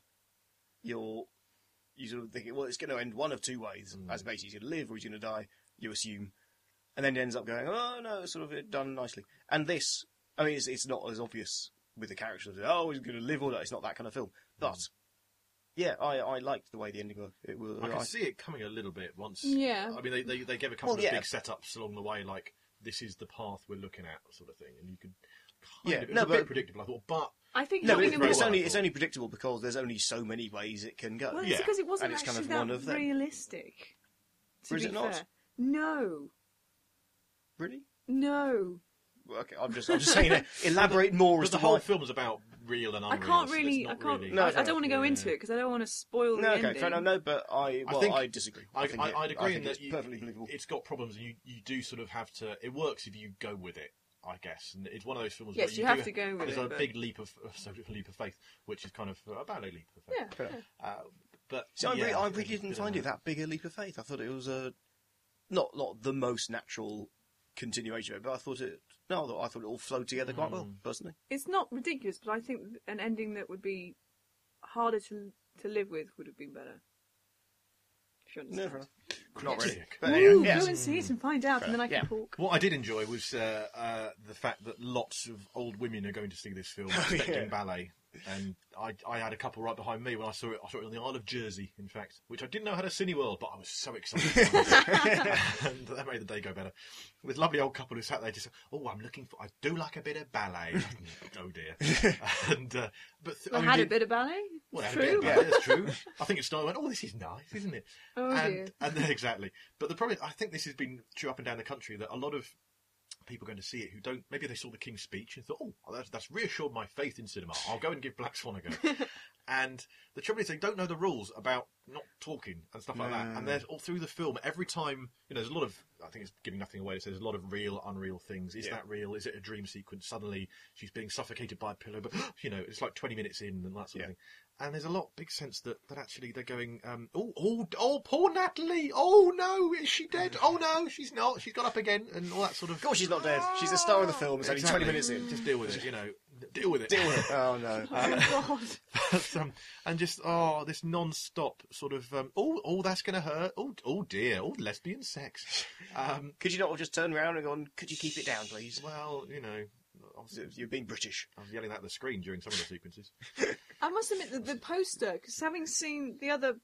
you sort of think, well, it's going to end one of two ways. As basically he's going to live or he's going to die. You assume, and then it ends up going, oh no, it's sort of done nicely. And this, I mean, it's not as obvious with the character. Oh, he's going to live or die. It's not that kind of film, but. Yeah, I liked the way the ending worked. I can see it coming a little bit once. Yeah. I mean, they gave a couple of big setups along the way, like this is the path we're looking at, sort of thing, and you could. It was very predictable. I thought, but I think it's only predictable because there's only so many ways it can go. Well, it's because it wasn't and it's actually kind of one of them. realistic. Or is it not? Fair. No. Really? No. Okay, I'm just saying it. Elaborate more as the to whole why. film is about real and unreal. I can't so really. it's not really. No, I don't want to go into it because I don't want to spoil the ending. Okay, fair enough. No, but I disagree. I'd agree in that it's perfectly believable. It's got problems, and you do sort of have to. It works if you go with it, I guess. And it's one of those films. Yes, where you have to go with it. There's a big leap of faith, which is kind of about a leap of faith. Yeah. But See, I really didn't find it that big a leap of faith. I thought it was not the most natural continuation of it, but I thought it all flowed together quite well, personally. It's not ridiculous, but I think an ending that would be harder to live with would have been better. If you understand. Not really. But Go and see it and find out, and then I can talk. What I did enjoy was the fact that lots of old women are going to see this film expecting ballet. And I had a couple right behind me when I saw it. I saw it on the Isle of Jersey, in fact, which I didn't know had a Cineworld, but I was so excited. And that made the day go better. With a lovely old couple who sat there just, I do like a bit of ballet. Oh dear. And Had a bit of ballet? Well, True. That's true. I think it started. Went, this is nice, isn't it? Oh dear. And then, exactly. But the problem, I think this has been true up and down the country that a lot of people going to see it who don't. Maybe they saw the King's Speech and thought, that's reassured my faith in cinema. I'll go and give Black Swan a go. And the trouble is, they don't know the rules about not talking and stuff like that. And there's all through the film, every time, there's a lot of, I think it's giving nothing away, there's a lot of real, unreal things. Is that real? Is it a dream sequence? Suddenly she's being suffocated by a pillow, but, it's like 20 minutes in and that sort of thing. And there's a big sense that actually they're going, poor Natalie! Oh no, is she dead? Oh no, she's not. She's got up again, and all that sort of. Of course, she's not dead. She's the star of the film. It's only 20 minutes in. Just deal with it. Deal with it. Deal with it. Oh no. Oh God. And just this non-stop sort of that's going to hurt. Oh dear. lesbian sex. Could you not have just turned around and gone? Could you keep it down, please? Well, You're being British. I was yelling at the screen during some of the sequences. I must admit that the poster, because having seen the other.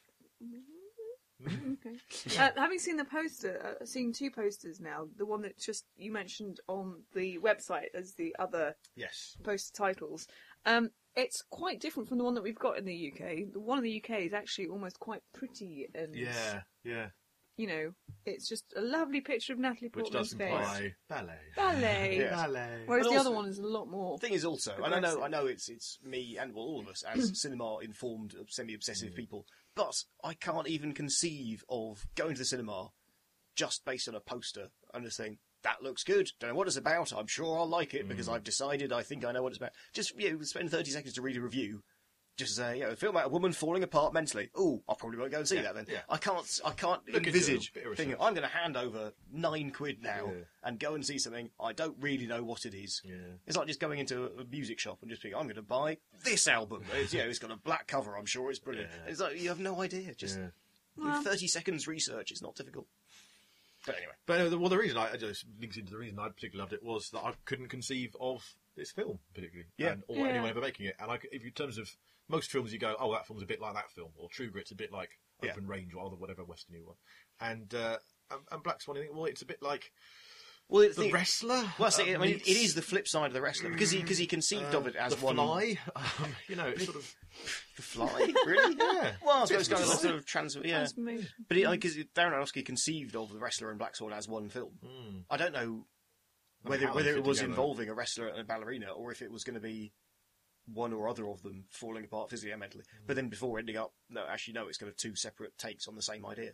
Okay. Having seen the poster, seen two posters now. The one that just you mentioned on the website as the other Yes. poster titles. It's quite different from the one that we've got in the UK. The one in the UK is actually almost quite pretty, and Yeah. you know, it's just a lovely picture of Natalie Which Portman's does face. imply ballet. Ballet. Yeah. Ballet. Whereas But the also- other one is a lot more. The thing is also, and Aggressive. I know it's me and all of us as cinema-informed, semi-obsessive people, but I can't even conceive of going to the cinema just based on a poster and just saying, that looks good, don't know what it's about, I'm sure I'll like it because I've decided I think I know what it's about. Just spend 30 seconds to read a review. Just say, a film about a woman falling apart mentally. Ooh, I probably won't go and see that then. yeah. I can't Look into envisage it, a bit of thinking, research. I'm going to hand over £9 now Yeah. and go and see something I don't really know what it is. Yeah. It's like just going into a music shop and just thinking, I'm going to buy this album. It's got a black cover, I'm sure it's brilliant. Yeah. It's like, you have no idea. Just Well- 30 seconds research, it's not difficult. But anyway. But the reason I just links into the reason I particularly loved it was that I couldn't conceive of this film particularly, Yeah. or Yeah. anyone ever making it. And if in terms of most films, you go, oh, that film's a bit like that film, or True Grit's a bit like Yeah. Open Range, or other whatever Western you want. And Black Swan, I think, well, it's a bit like Well, The Wrestler. Well, see, I mean, meets it is the flip side of the wrestler because he conceived of it as The one. Fly. It's sort of The Fly, really? yeah. Well, I suppose Bit kind of a of sort of yeah. Transformation. But because Darren Aronofsky conceived of the wrestler and Black Swan as one film. I don't know whether how they it fit was together. involving a wrestler and a ballerina, or if it was going to be one or other of them falling apart physically and mentally. But then before ending up, it's kind of two separate takes on the same idea.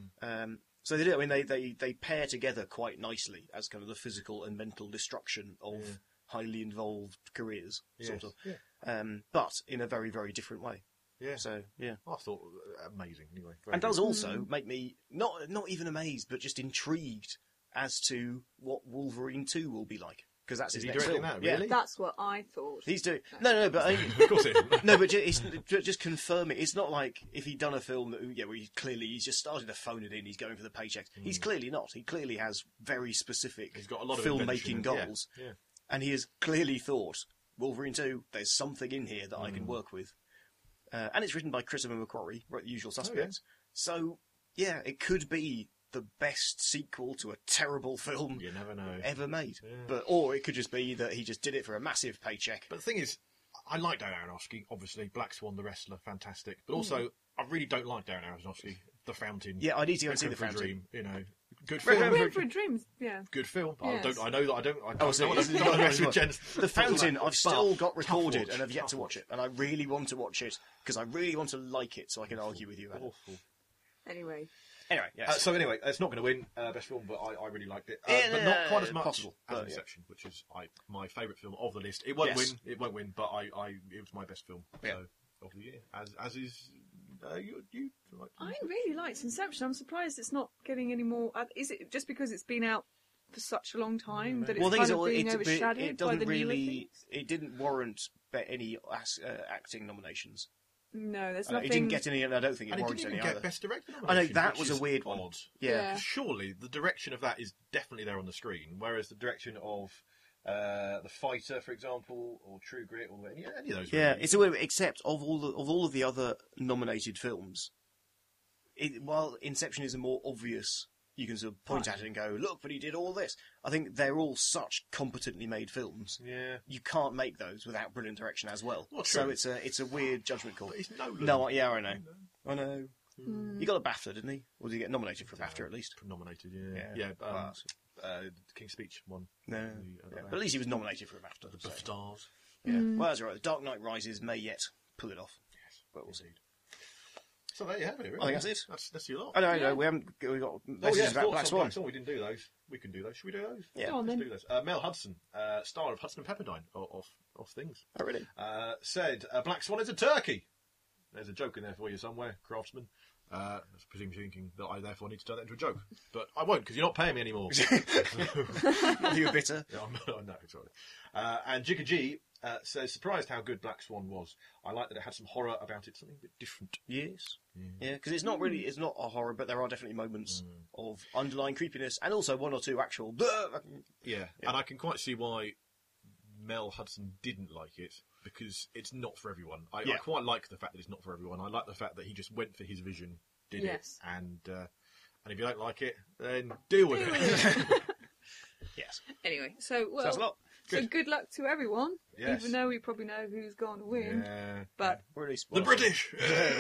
So they do. I mean, they pair together quite nicely as kind of the physical and mental destruction of highly involved careers, sort of. Yeah. But in a very, very different way. Yeah. So yeah. I thought amazing. Anyway, very And good. does also make me not even amazed, but just intrigued as to what Wolverine 2 will be like, because that's Is his he next directing film. that, really? That's what I thought. He's doing no, but Of course it is. no, but it's just confirming. It's not like if he'd done a film that where he's just started to phone it in. He's going for the paychecks. He's clearly not. He clearly has very specific He's got a lot of filmmaking invention and- goals, Yeah. and he has clearly thought Wolverine 2. There's something in here that I can work with, and it's written by Christopher McQuarrie, wrote The Usual Suspects. So yeah, it could be the best sequel to a terrible film You never know. ever made. Yeah. Or it could just be that he just did it for a massive paycheck. But the thing is, I like Darren Aronofsky, obviously. Black Swan, the wrestler, fantastic. But also, I really don't like Darren Aronofsky. The Fountain. Yeah, I need to go and see Requiem The for a Fountain. Dream. Good Requiem film. for a Went for dreams, yeah. Good film. Yes. I know that I don't. Oh, so I it's don't not mess very with much. Jen's. The Fountain, But I've still got tough recorded watch, and have yet tough to watch it. And I really want to watch it because I really want to like it so I can argue with you about it. Awful. Anyway. Anyway, yes. So anyway, it's not going to win best film, but I really liked it. Yeah, but not quite as much possible, as but, yeah. Inception, which is my favourite film of the list. It won't Yes. win. It won't win. But it was my best film Yeah. of the year. As is you. Like, I really liked Inception. I'm surprised it's not getting any more. Is it just because it's been out for such a long time that it's Well, the thing kind is, of being it overshadowed by doesn't the newer really. things? It didn't warrant any acting nominations. No, there's It nothing. didn't get any, and I don't think it and it warrants didn't any even either. get best director I know nomination. that which was a is weird one. odd. Yeah. Surely the direction of that is definitely there on the screen, whereas the direction of The Fighter, for example, or True Grit, or any of those. Yeah, really. it's a weird. Except of all of the other nominated films, while Inception is a more obvious, you can sort of point at it and go, "Look, but he did all this." I think they're all such competently made films. Yeah. You can't make those without brilliant direction as well. Well, So true. it's a weird judgment call. But it's Nolan. No, yeah, I know. I know. He got a BAFTA, didn't he? Or did he get nominated for a BAFTA at least? Nominated, Yeah. yeah. Well, King's Speech won. No. Yeah. But at least he was nominated for a BAFTA. The so, Stars. yeah. Well, that's all right. The Dark Knight Rises may yet pull it off. Yes, But we'll see. So there you have it. Really. I think that's it. That's your lot. I know. We got messages about Black Swan. We didn't do those. We can do those. Should we do those? Yeah. Go on, Let's then. do those. Mel Hudson, star of Hudson and Pepperdine, of things, Oh, really? said Black Swan is a turkey. There's a joke in there for you somewhere, Craftsman. I presume you're thinking that I therefore need to turn that into a joke. But I won't, because you're not paying me anymore. You were bitter. Yeah, no, sorry. And Jigga G says, surprised how good Black Swan was. I like that it had some horror about it, something a bit different. Yes. Yeah, because it's not a horror, but there are definitely moments of underlying creepiness and also one or two actual. Yeah, and I can quite see why Mel Hudson didn't like it because it's not for everyone. I Yeah. quite like the fact that it's not for everyone. I like the fact that he just went for his vision, did Yes. it, and if you don't like it, then deal with it. Yes. Anyway, so Sounds a lot. so good luck to everyone. Yes. Even though we probably know who's going to win, Yeah. but We're really The spoiled. British!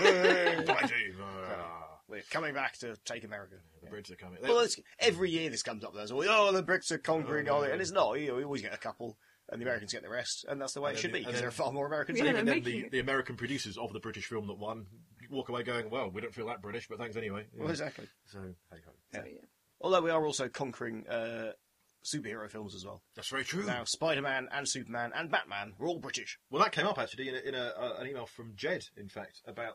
Fighting! We're coming back to take America. The Brits are coming. Well, every year this comes up. There's always, the Brits are conquering all it, and it's not. You always get a couple, and the Americans get the rest, and that's the way it should be, because there are far more Americans. Yeah, than they're And then making it. the American producers of the British film that won walk away going, well, we don't feel that British, but thanks anyway. Yeah. Well, exactly. So, hey-ho. so, yeah. Although we are also conquering superhero films as well. That's very true. Now, Spider-Man and Superman and Batman were all British. Well, that came up actually in an email from Jed, in fact, about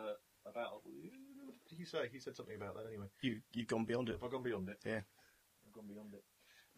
what did he say? He said something about that anyway. You've gone beyond it. Have I gone beyond it? Yeah. I've gone beyond it.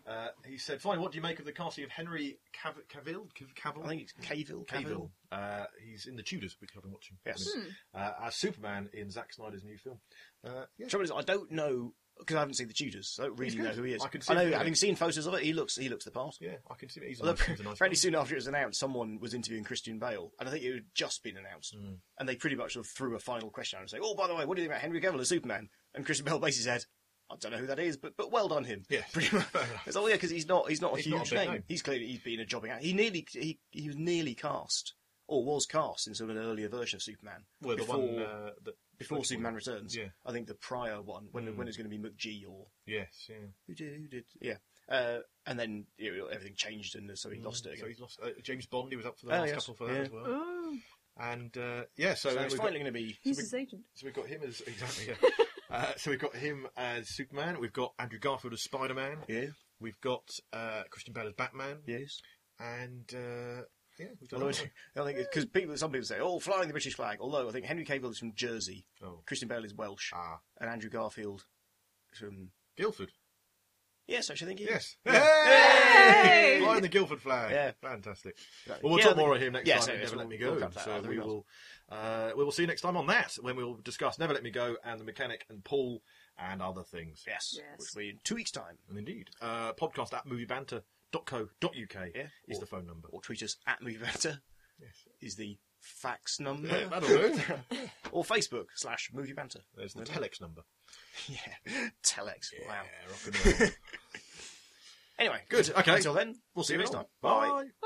He said, "Fine. What do you make of the casting of Henry Cavill? I think it's Cavill. He's in the Tudors, which I've been watching. Yes. As Superman in Zack Snyder's new film. Yeah. Trouble is, I don't know, because I haven't seen the Tudors, so I don't really He's know good. who he is. I can see know, him, yeah. having seen photos of it, he looks the part. Yeah, I can see that he's a Although, nice, he's a nice apparently guy. soon after it was announced, someone was interviewing Christian Bale, and I think it had just been announced. And they pretty much sort of threw a final question out and say, "Oh, by the way, what do you think about Henry Cavill as Superman?" And Christian Bale basically said, "I don't know who that is, but well done him." Yeah, pretty much. fair enough. It's all because he's not a He's not huge a big name. name. He's been a jobbing out. He was nearly cast, or was cast in sort of an earlier version of Superman. Well, the before, one that before Superman Returns. Yeah. I think the prior one when it was going to be McGee or Yes, yeah. who did yeah. And then everything changed, and so he lost it again. So he's lost. James Bond, he was up for the last couple for that yeah. as well. Oh, And so So it's we've got, finally going to be. he's his agent. so we've got him as exactly. Yeah. So we've got him as Superman. We've got Andrew Garfield as Spider-Man. Yeah. We've got Christian Bale as Batman. Yes. And yeah, we've done Although that. I think because some people say, "Oh, flying the British flag." Although I think Henry Cavill is from Jersey, Oh. Christian Bale is Welsh, and Andrew Garfield is from. Guildford. Yes, actually, I think he is. Yes. Hey! Flying the Guildford flag. Yeah. Fantastic. Exactly. Well, we'll Yeah, talk I think- more on him next yes, time. yes, Never Let Me we'll Go. come to that So after we we will see you next time on that when we will discuss Never Let Me Go and The Mechanic and Paul and other things. Yes. Yes. Which will be in 2 weeks' time. And indeed, podcast at moviebanter.co.uk is the phone number. Or tweet us at MovieBanter Yes. is the fax number. Yeah, that'll do. Or Facebook/MovieBanter. There's the telex number. Yeah. Telex. Wow. Yeah, rock and roll. Anyway, Good. Okay. Until then, We'll see you next all. time. Bye.